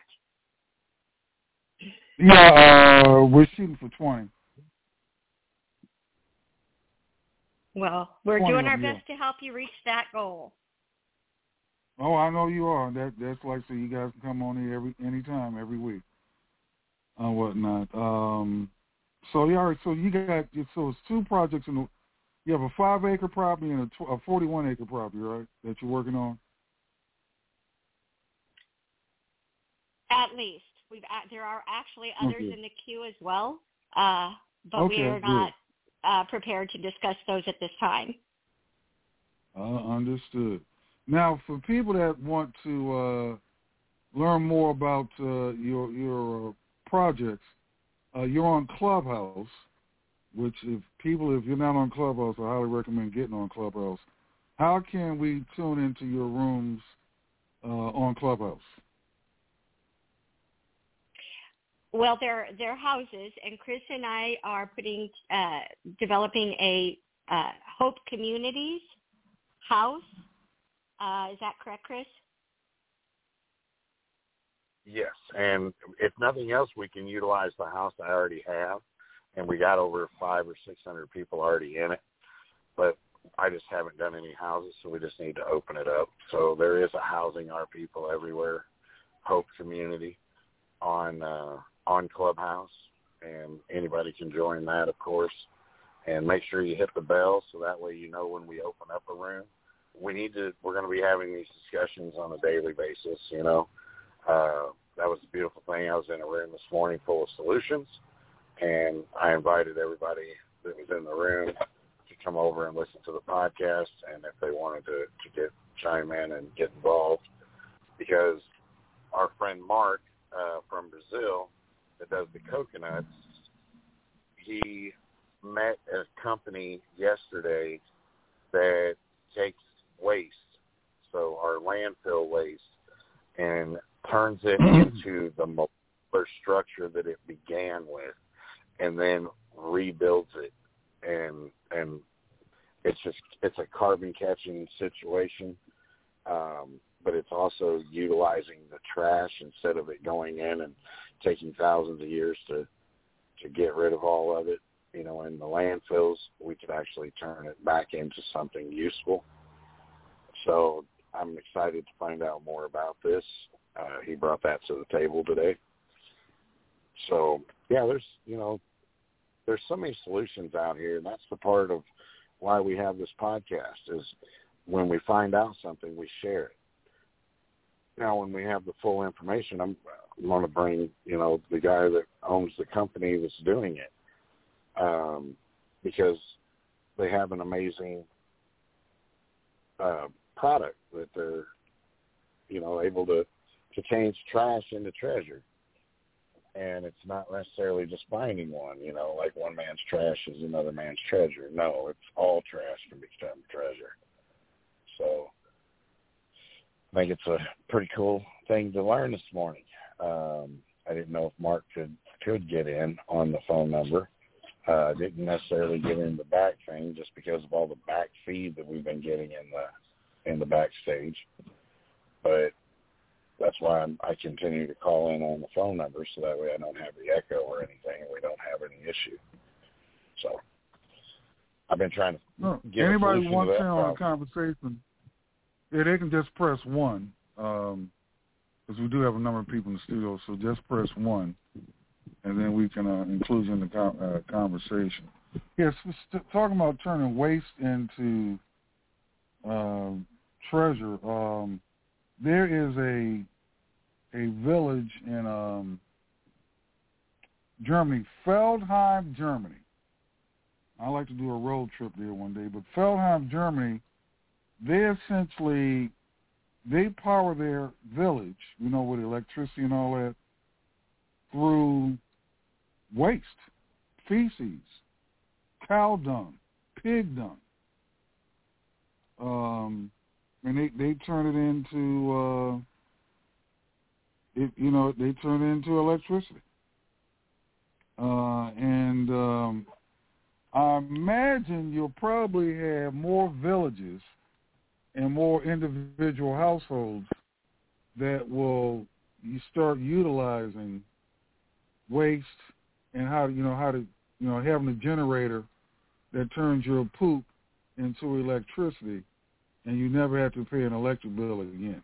Yeah, uh, we're shooting for twenty. Well, we're twenty doing our of them, best to help you reach that goal. Oh, I know you are. That that's like so you guys can come on here every anytime, every week, and whatnot. Um, so yeah, all right, so you got so it's two projects in the. You have a five acre property and a, tw- a forty-one acre property, right? That you're working on. At least we've there are actually others Okay. in the queue as well, uh, but Okay, we are good. not uh, prepared to discuss those at this time. Uh, understood. Now, for people that want to uh, learn more about uh, your your uh, projects, uh, you're on Clubhouse, which if people, if you're not on Clubhouse, I highly recommend getting on Clubhouse. How can we tune into your rooms uh, on Clubhouse? Well, they're they're houses, and Chris and I are putting uh, developing a uh, Hope Communities house. Uh, is that correct, Chris? Yes, and if nothing else, we can utilize the house I already have, and we got over five or six hundred people already in it. But I just haven't done any houses, so we just need to open it up. So there is a Housing Our People Everywhere Hope Community on uh, on Clubhouse, and anybody can join that, of course. And make sure you hit the bell so that way you know when we open up a room. We need to. We're going to be having these discussions on a daily basis. You know, uh, that was a beautiful thing. I was in a room this morning full of solutions, and I invited everybody that was in the room to come over and listen to the podcast, and if they wanted to, to get chime in and get involved, because our friend Mark uh, from Brazil that does the coconuts, he met a company yesterday that takes waste, so our landfill waste, and turns it into the molecular structure that it began with, and then rebuilds it, and and it's just it's a carbon catching situation, um, but it's also utilizing the trash instead of it going in and taking thousands of years to to get rid of all of it. You know, in the landfills, we could actually turn it back into something useful. So I'm excited to find out more about this. Uh, he brought that to the table today. So, yeah, there's, you know, there's so many solutions out here, and that's the part of why we have this podcast is when we find out something, we share it. Now, when we have the full information, I'm, I'm going to bring, you know, the guy that owns the company that's doing it, um, because they have an amazing uh, product that they're, you know, able to, to change trash into treasure. And it's not necessarily just finding one, you know, like one man's trash is another man's treasure. No, it's all trash can become treasure. So I think it's a pretty cool thing to learn this morning. Um, I didn't know if Mark could, could get in on the phone number. Uh, didn't necessarily get in the back thing just because of all the back feed that we've been getting in the in the backstage. But that's why I'm, I continue to call in on the phone number so that way I don't have the echo or anything and we don't have any issue. So I've been trying to No, get anybody a wants solution to in that on the problem. conversation, yeah, they can just press one. Um, because we do have a number of people in the studio, so just press one, and then we can uh, include you in the co- uh, conversation. Yes, st- talking about turning waste into uh, treasure. Um, there is a a village in um, Germany, Feldheim, Germany. I'd like to do a road trip there one day, but Feldheim, Germany, they essentially, they power their village, you know, with electricity and all that, through waste, feces, cow dung, pig dung. Um, and they, they turn it into, uh, it, you know, they turn it into electricity. Uh, and um, I imagine you'll probably have more villages and more individual households that will you start utilizing waste and how you know how to you know having a generator that turns your poop into electricity, and you never have to pay an electric bill again.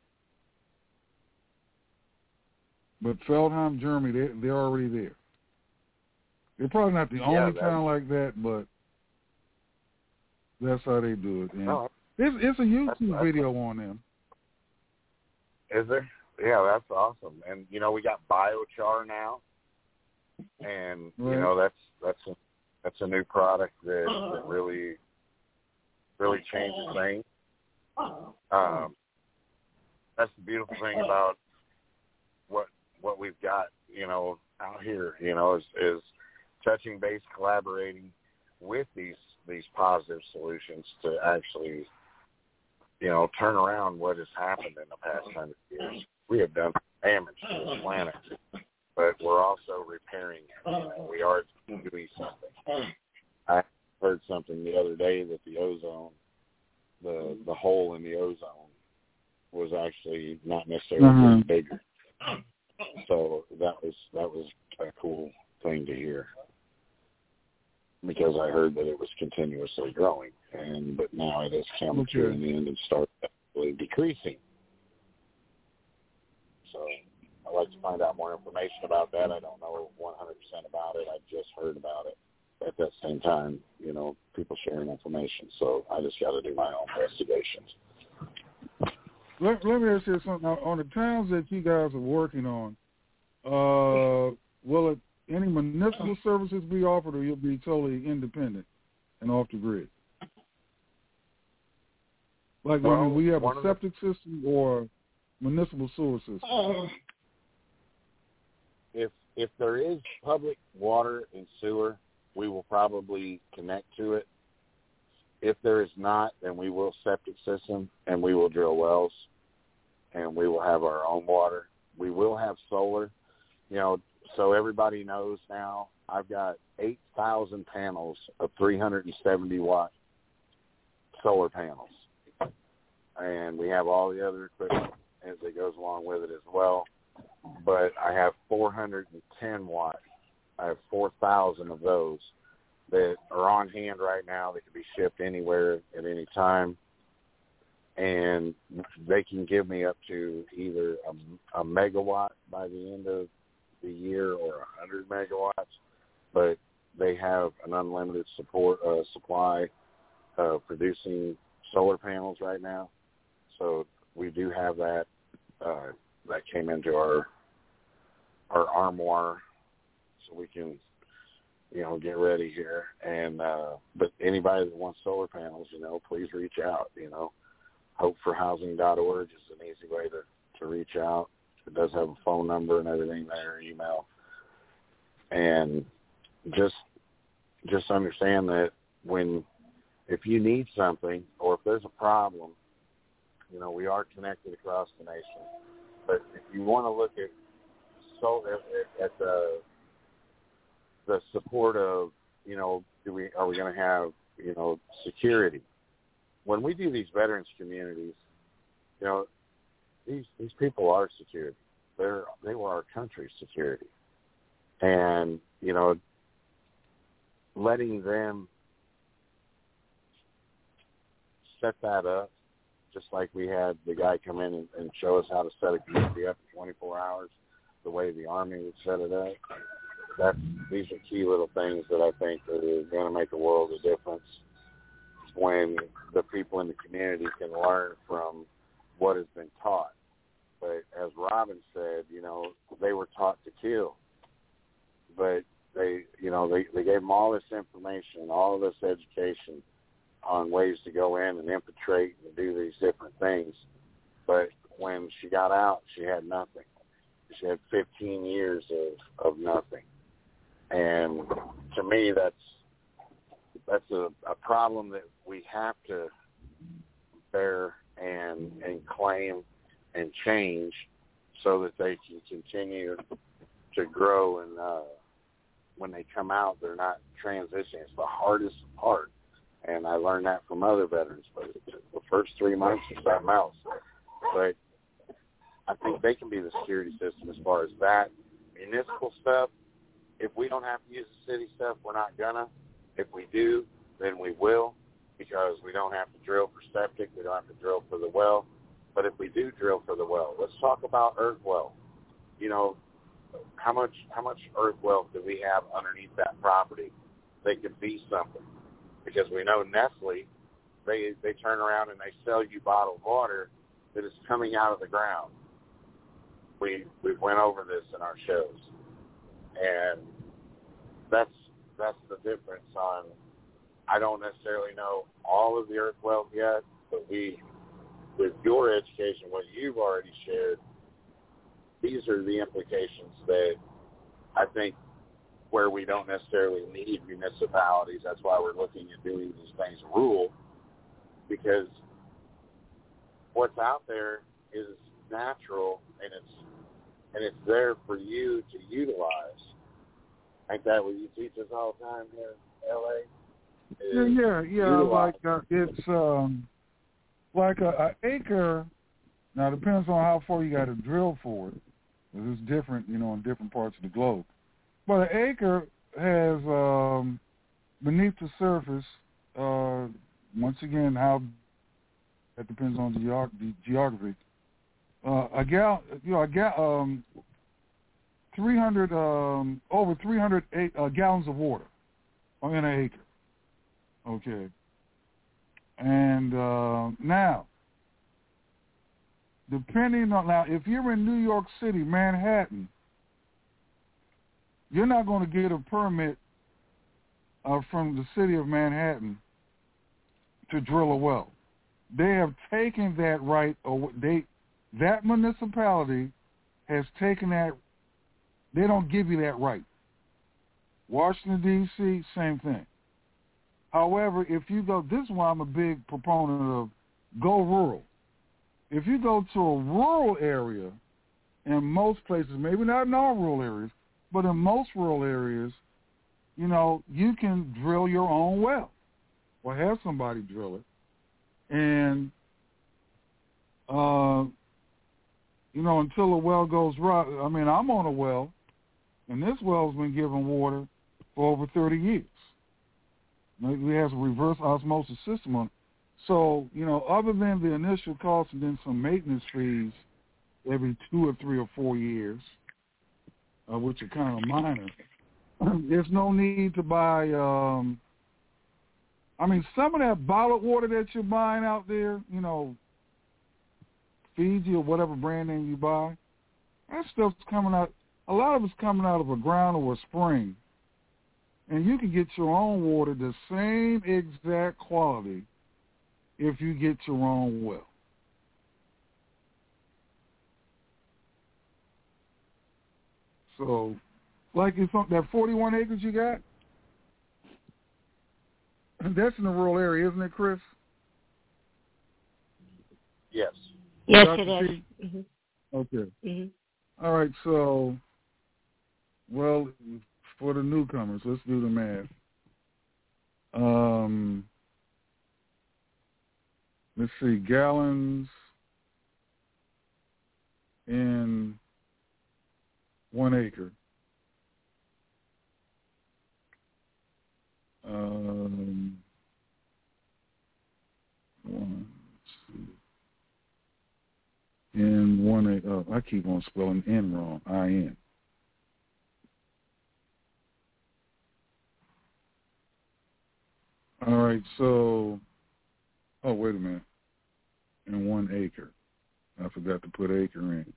But Feldheim, Germany, they, they're already there. They're probably not the Yeah, only that- town like that, but that's how they do it. And Oh, it's, it's a YouTube that's- that's- video on them. Is there? Yeah, that's awesome. And you know, we got biochar now, and Right. you know that's that's a, that's a new product that, that really really changes things. Um, that's the beautiful thing about what what we've got, you know, out here. You know, is is touching base, collaborating with these these positive solutions to actually, you know, turn around what has happened in the past hundred years. We have done damage to the planet, but we're also repairing it. You know, we are doing something. I heard something the other day that the ozone, the the hole in the ozone, was actually not necessarily Mhm. bigger. So that was that was a cool thing to hear, because I heard that it was continuously growing, and but now it has come Okay. to an end and started actually decreasing. So I'd like to find out more information about that. I don't know one hundred percent about it. I just heard about it. At that same time, you know, people sharing information. So I just got to do my own investigations. Let, let me ask you something. Now, on the towns that you guys are working on, uh, will it, any municipal services be offered, or you'll be totally independent and off the grid? Like, Well, I mean, we have a one of the- septic system or municipal sewer system? If if there is public water and sewer, we will probably connect to it. If there is not, then we will septic system, and we will drill wells, and we will have our own water. We will have solar. You know, so everybody knows now, I've got eight thousand panels of three hundred seventy watt solar panels. And we have all the other equipment as it goes along with it as well. But I have four hundred ten watt. I have four thousand of those that are on hand right now that can be shipped anywhere at any time. And they can give me up to either a, a megawatt by the end of the year or one hundred megawatts. But they have an unlimited support uh, supply of producing solar panels right now. So we do have that. Uh, that came into our our armoire, so we can, you know, get ready here. And uh, but anybody that wants solar panels, you know, please reach out. You know, hope for housing dot org is an easy way to, to reach out. It does have a phone number and everything there, email. And just just understand that when if you need something or if there's a problem, you know, we are connected across the nation. But if you want to look at so at, at the the support of, you know, do we are we going to have, you know, security? When we do these veterans communities, you know, these these people are security. They're they were our country's security, and you know, letting them set that up just like we had the guy come in and, and show us how to set a community up in twenty-four hours, the way the Army would set it up. That's, these are key little things that I think are going to make a world of difference when the people in the community can learn from what has been taught. But as Robin said, you know, they were taught to kill. But they, you know, they, they gave them all this information, all this education on ways to go in and infiltrate and do these different things. But when she got out, she had nothing. She had fifteen years of, of nothing. And to me, that's that's a, a problem that we have to bear and and claim and change so that they can continue to grow. And uh, when they come out, they're not transitioning. It's the hardest part. And I learned that from other veterans. But the first three months is something else. But I think they can be the security system as far as that. Municipal stuff, if we don't have to use the city stuff, we're not going to. If we do, then we will, because we don't have to drill for septic. We don't have to drill for the well. But if we do drill for the well, let's talk about earth well. You know, how much how much earth well do we have underneath that property that could be something? Because we know Nestle, they they turn around and they sell you bottled water that is coming out of the ground. We we went over this in our shows, and that's that's the difference. On I don't necessarily know all of the earth wells yet, but we, with your education, what you've already shared, these are the implications that I think where we don't necessarily need municipalities. That's why we're looking at doing these things rule, because what's out there is natural, and it's and it's there for you to utilize. Ain't that what you teach us all the time here in L A? Yeah, yeah, yeah. Like uh, it's um, like a, a acre. Now it depends on how far you got to drill for it. It's different, you know, in different parts of the globe. But an acre has um, beneath the surface. Uh, once again, how that depends on the, geog- the geography. Uh, a gal, you know, a gal, um, three hundred, um, over three hundred eight, uh, gallons of water in an acre. Okay. And uh, now, depending on, now, if you're in New York City, Manhattan, you're not going to get a permit uh, from the city of Manhattan to drill a well. They have taken that right, or they, that municipality has taken that, they don't give you that right. Washington, D C, same thing. However, if you go, this is why I'm a big proponent of go rural. If you go to a rural area, in most places, maybe not in all rural areas, but in most rural areas, you know, you can drill your own well or have somebody drill it. And, uh, you know, until a well goes right, I mean, I'm on a well, and this well's been giving water for over thirty years. It has a reverse osmosis system on it. So, you know, other than the initial cost and then some maintenance fees every two or three or four years, uh, which are kind of minor, there's no need to buy, um, I mean, some of that bottled water that you're buying out there, you know, Fiji or whatever brand name you buy, that stuff's coming out, a lot of it's coming out of a ground or a spring. And you can get your own water the same exact quality if you get your own well. So, like it's that forty-one acres you got, that's in the rural area, isn't it, Chris? Yes. Yes, it is. Mm-hmm. Okay. Mm-hmm. All right, so, well, for the newcomers, let's do the math. Um, let's see, gallons in one acre. Um, one, two, in one. Uh, I keep on spelling N wrong. I N. All right. So, oh wait a minute. In one acre. I forgot to put acre in.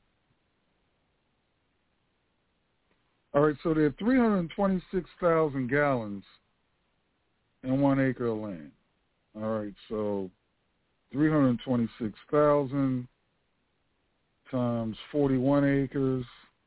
All right, so there are three hundred twenty-six thousand gallons in one acre of land. All right, so three hundred twenty-six thousand times forty-one acres.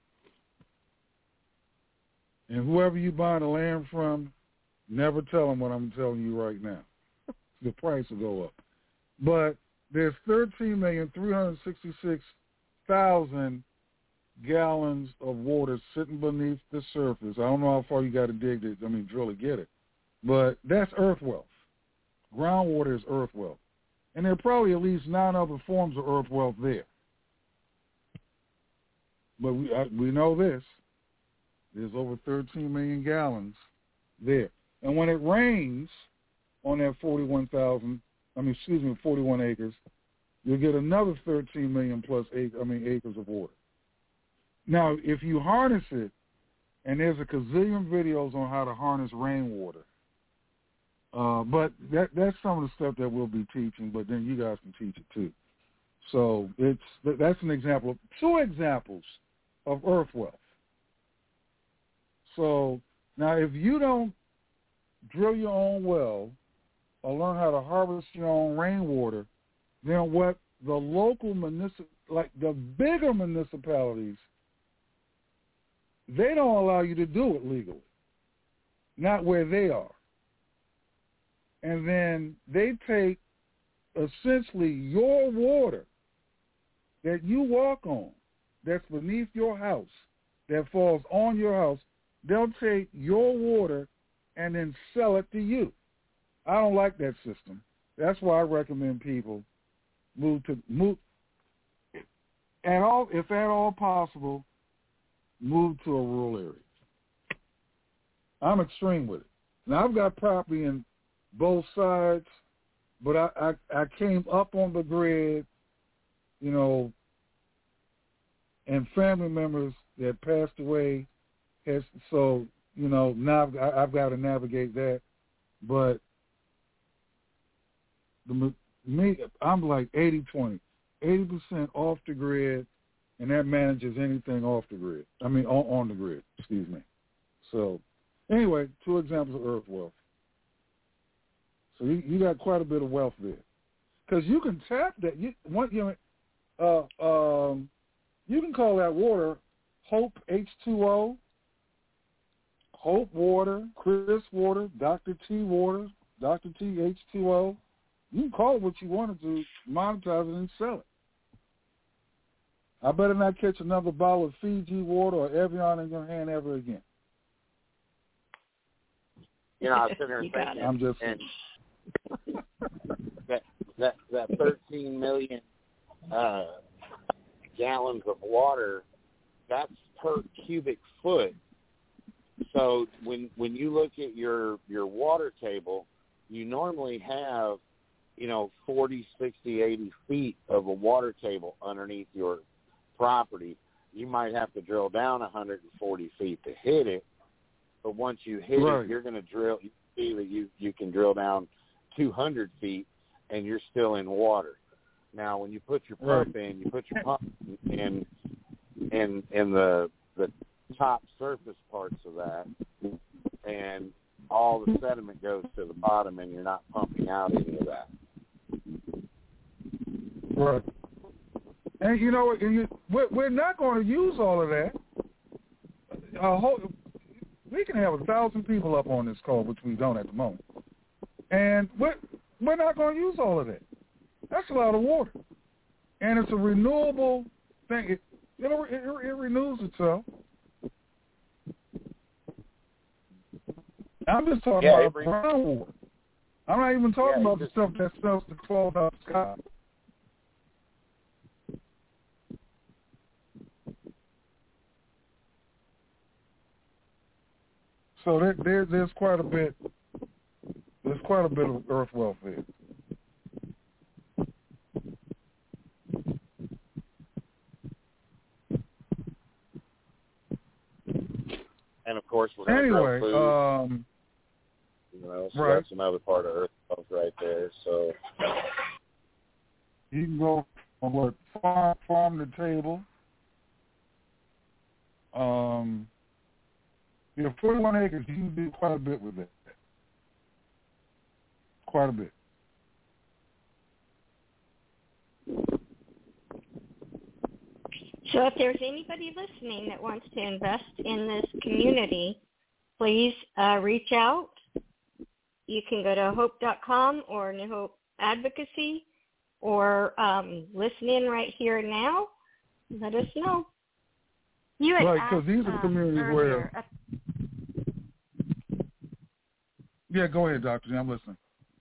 And whoever you buy the land from, never tell them what I'm telling you right now. The price will go up. But there's thirteen million three hundred sixty-six thousand gallons of water sitting beneath the surface. I don't know how far you got to dig to, I mean, drill to get it. But that's earth wealth. Groundwater is earth wealth. And there are probably at least nine other forms of earth wealth there. But we I, we know this. There's over thirteen million gallons there. And when it rains on that forty-one thousand, I mean, excuse me, forty-one acres, you'll get another thirteen million plus acre, I mean, acres of water. Now, if you harness it, and there's a gazillion videos on how to harness rainwater, uh, but that that's some of the stuff that we'll be teaching, but then you guys can teach it too. So it's that's an example of two examples of earth wealth. So now if you don't drill your own well or learn how to harvest your own rainwater, then what the local municipal, like the bigger municipalities, they don't allow you to do it legally, not where they are. And then they take essentially your water that you walk on, that's beneath your house, that falls on your house, they'll take your water and then sell it to you. I don't like that system. That's why I recommend people move to move at all, if at all possible, move to a rural area. I'm extreme with it. Now I've got property in both sides, but I, I, I came up on the grid, you know, and family members that passed away has, so, you know, now I've, I've got to navigate that. But the me, I'm like eighty twenty, eighty percent off the grid, and that manages anything off the grid. I mean, on, on the grid, excuse me. So, anyway, two examples of earth wealth. So you, you got quite a bit of wealth there, because you can tap that. You, one, you know, uh, um, you can call that water Hope H two O, Hope water, Chris water, Doctor T water, Doctor T H two O. You can call it what you want to do, monetize it, and sell it. I better not catch another bottle of Fiji water or Evian in your hand ever again. You know, I was sitting here thinking, I'm just and that that that thirteen million uh, gallons of water, that's per cubic foot. So when when you look at your your water table, you normally have, you know, forty, sixty, eighty feet of a water table underneath your property. You might have to drill down one hundred forty feet to hit it, but once you hit right. it, you're going to drill. You see that you you can drill down two hundred feet, and you're still in water. Now, when you put your pump right. in, you put your pump in in in the the top surface parts of that, and all the sediment goes to the bottom, and you're not pumping out any of that. Right. And you know what? We're, we're not going to use all of that. Uh, we can have a thousand people up on this call, which we don't at the moment. And we're, we're not going to use all of that. That's a lot of water. And it's a renewable thing. It, you know, it, it, it renews itself. I'm just talking yeah, about groundwater. I'm not even talking yeah, about the stuff that smells the clouds out the sky. So there, there, there's quite a bit. There's quite a bit of earth wealth there. course, we're going to anyway, grow food. um, you know, so right. that's another part of Earth Health right there. So you can go from what farm, farm to table. Um, yeah, forty-one acres. You can do quite a bit with it. Quite a bit. So if there's anybody listening that wants to invest in this community, please uh, reach out. You can go to hope dot com or New Hope Advocacy or um, listen in right here and now. Let us know. You had right, because asked, these are the um, communities earlier, where... Yeah, go ahead, Doctor J. I'm listening.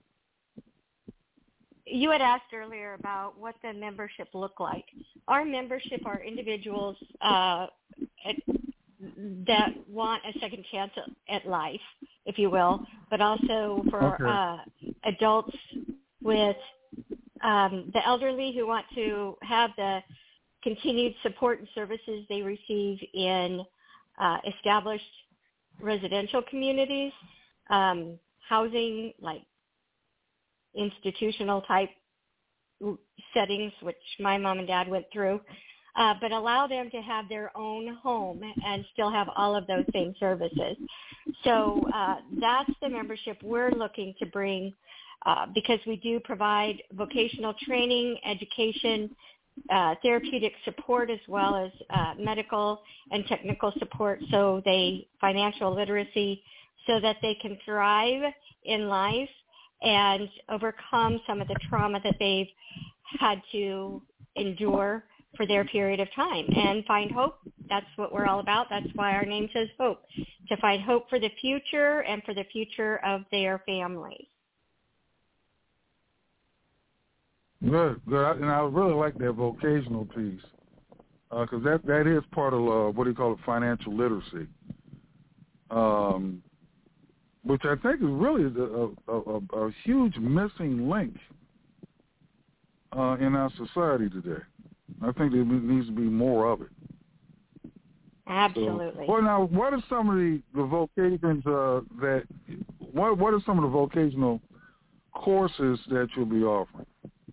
You had asked earlier about what the membership looked like. Our membership are individuals uh, at, that want a second chance at life, if you will, but also for okay. uh, adults with um, the elderly who want to have the continued support and services they receive in uh, established residential communities, um, housing like institutional type settings, which my mom and dad went through, uh, but allow them to have their own home and still have all of those same services. So uh, that's the membership we're looking to bring uh, because we do provide vocational training, education, uh, therapeutic support, as well as uh, medical and technical support, so they financial literacy, so that they can thrive in life and overcome some of the trauma that they've had to endure for their period of time and find hope. That's what we're all about. That's why our name says hope, to find hope for the future and for the future of their families. Good, good. And I really like that vocational piece because uh, that, that is part of, uh, what do you call it, financial literacy. Um, which I think is really a, a, a, a huge missing link uh, in our society today. I think there needs to be more of it. Absolutely. So, well, now, what are some of the, the vocations uh, that, what, what are some of the vocational courses that you'll be offering?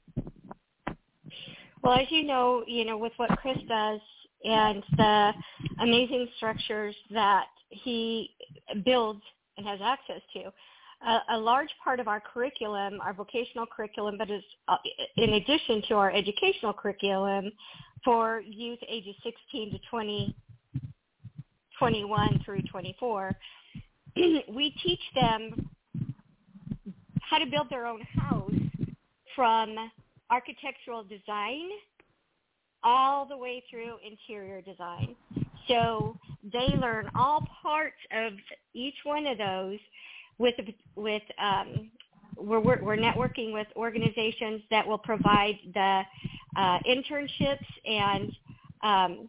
Well, as you know, you know, with what Chris does and the amazing structures that he builds and has access to, uh, a large part of our curriculum, our vocational curriculum, but is uh, in addition to our educational curriculum for youth ages sixteen to twenty, twenty-one through twenty-four, we teach them how to build their own house from architectural design all the way through interior design. So they learn all parts of each one of those with, with um, we're, we're networking with organizations that will provide the uh, internships and um,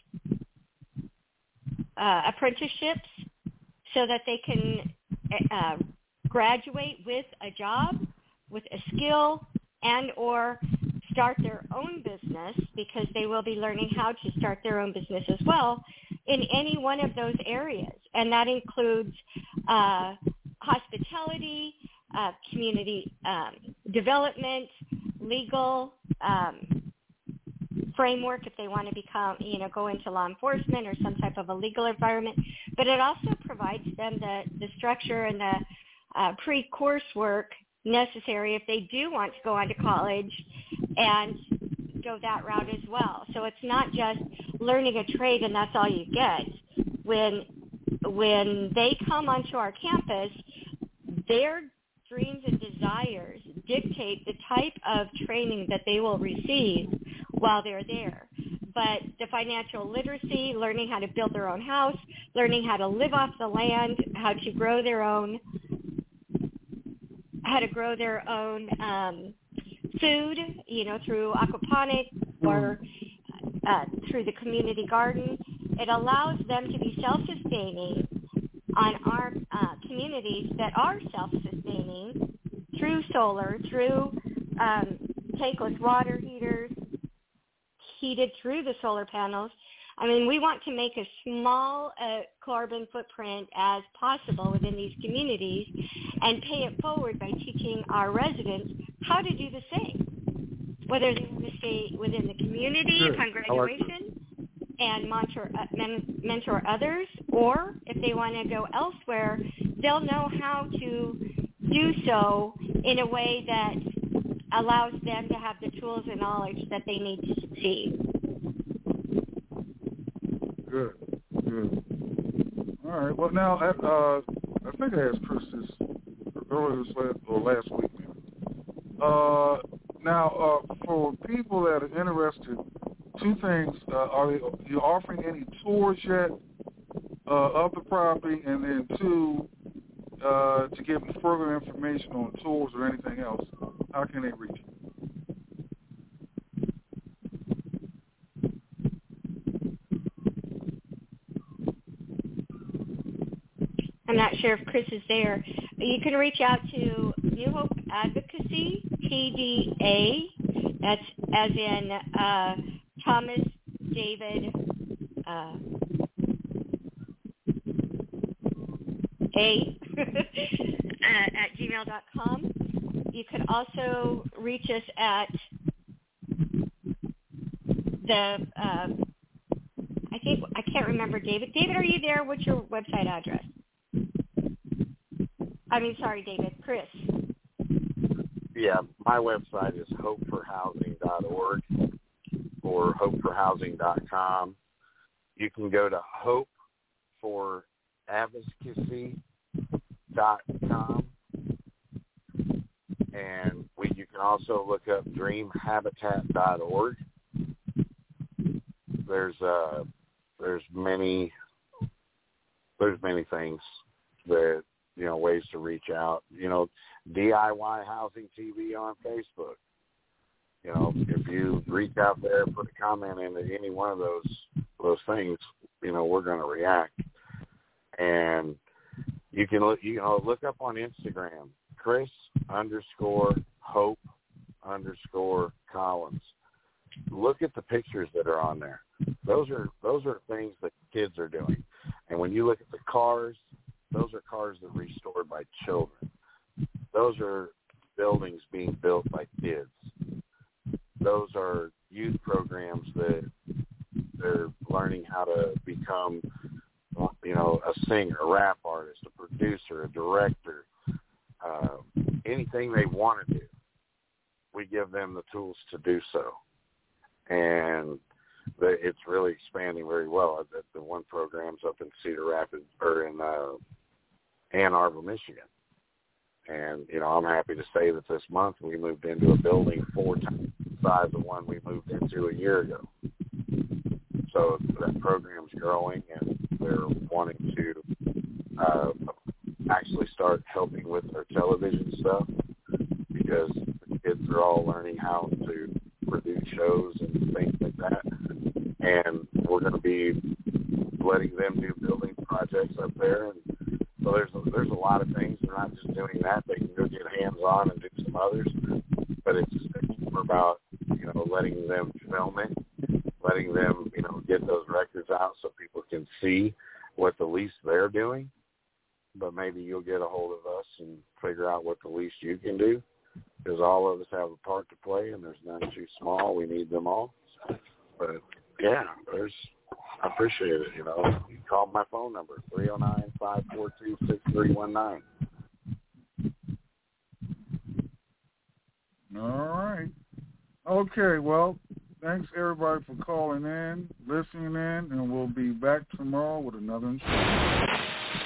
uh, apprenticeships so that they can uh, graduate with a job, with a skill, and or start their own business, because they will be learning how to start their own business as well in any one of those areas. And that includes uh, hospitality, uh, community um, development, legal um, framework if they want to become, you know, go into law enforcement or some type of a legal environment. But it also provides them the, the structure and the uh, pre-coursework necessary if they do want to go on to college and go that route as well. So it's not just learning a trade and that's all you get. When when they come onto our campus, their dreams and desires dictate the type of training that they will receive while they're there. But the financial literacy, learning how to build their own house, learning how to live off the land, how to grow their own how to grow their own um, food, you know, through aquaponics or uh, through the community garden. It allows them to be self-sustaining on our uh, communities that are self-sustaining through solar, through um, tankless water heaters, heated through the solar panels, I mean, we want to make a small uh, carbon footprint as possible within these communities and pay it forward by teaching our residents how to do the same, whether they want to stay within the community Good. upon graduation and mentor, uh, men, mentor others, or if they want to go elsewhere, they'll know how to do so in a way that allows them to have the tools and knowledge that they need to succeed. Good, good. All right. Well, now, uh, I think I asked Chris this earlier this last, or last week. Uh, now, uh, for people that are interested, two things: uh, are they, you offering any tours yet uh, of the property, and then two, uh, to get further information on tours or anything else, how can they reach you? I'm not sure if Chris is there. You can reach out to New Hope Advocacy, T D A. That's as in uh, Thomas David uh, A at gmail dot com. You could also reach us at the, uh, I think, I can't remember, David. David, are you there? What's your website address? I mean, sorry, David. Chris. Yeah, my website is hope for housing dot org or hope for housing dot com. You can go to hope for advocacy dot com, and we, you can also look up dream habitat dot org. There's uh, there's many there's many things that, you know, ways to reach out. You know, D I Y Housing T V on Facebook. You know, if you reach out there, put a comment into any one of those those things, you know, we're going to react. And you can look, you know, look up on Instagram, Chris underscore Hope underscore Collins. Look at the pictures that are on there. Those are those are things that kids are doing. And when you look at the cars, those are cars that are restored by children. Those are buildings being built by kids. Those are youth programs that they're learning how to become, you know, a singer, a rap artist, a producer, a director, uh, anything they want to do. We give them the tools to do so. And the, it's really expanding very well. The, the one program's up in Cedar Rapids, or in uh, Ann Arbor, Michigan. And, you know, I'm happy to say that this month we moved into a building four times the size of one we moved into a year ago. So that program's growing, and they're wanting to uh, actually start helping with their television stuff, because the kids are all learning how to produce shows and things like that. And we're going to be letting them do building projects up there. And so there's a, there's a lot of things. They're not just doing that. They can go get hands-on and do some others. But it's, it's more about, you know, letting them film it, letting them, you know, get those records out so people can see what the least they're doing. But maybe you'll get a hold of us and figure out what the least you can do, because all of us have a part to play, and there's none too small. We need them all. But, yeah, there's I appreciate it, you know. You can call my phone number, three oh nine, five four two, six three one nine. All right. Okay, well, thanks, everybody, for calling in, listening in, and we'll be back tomorrow with another installment.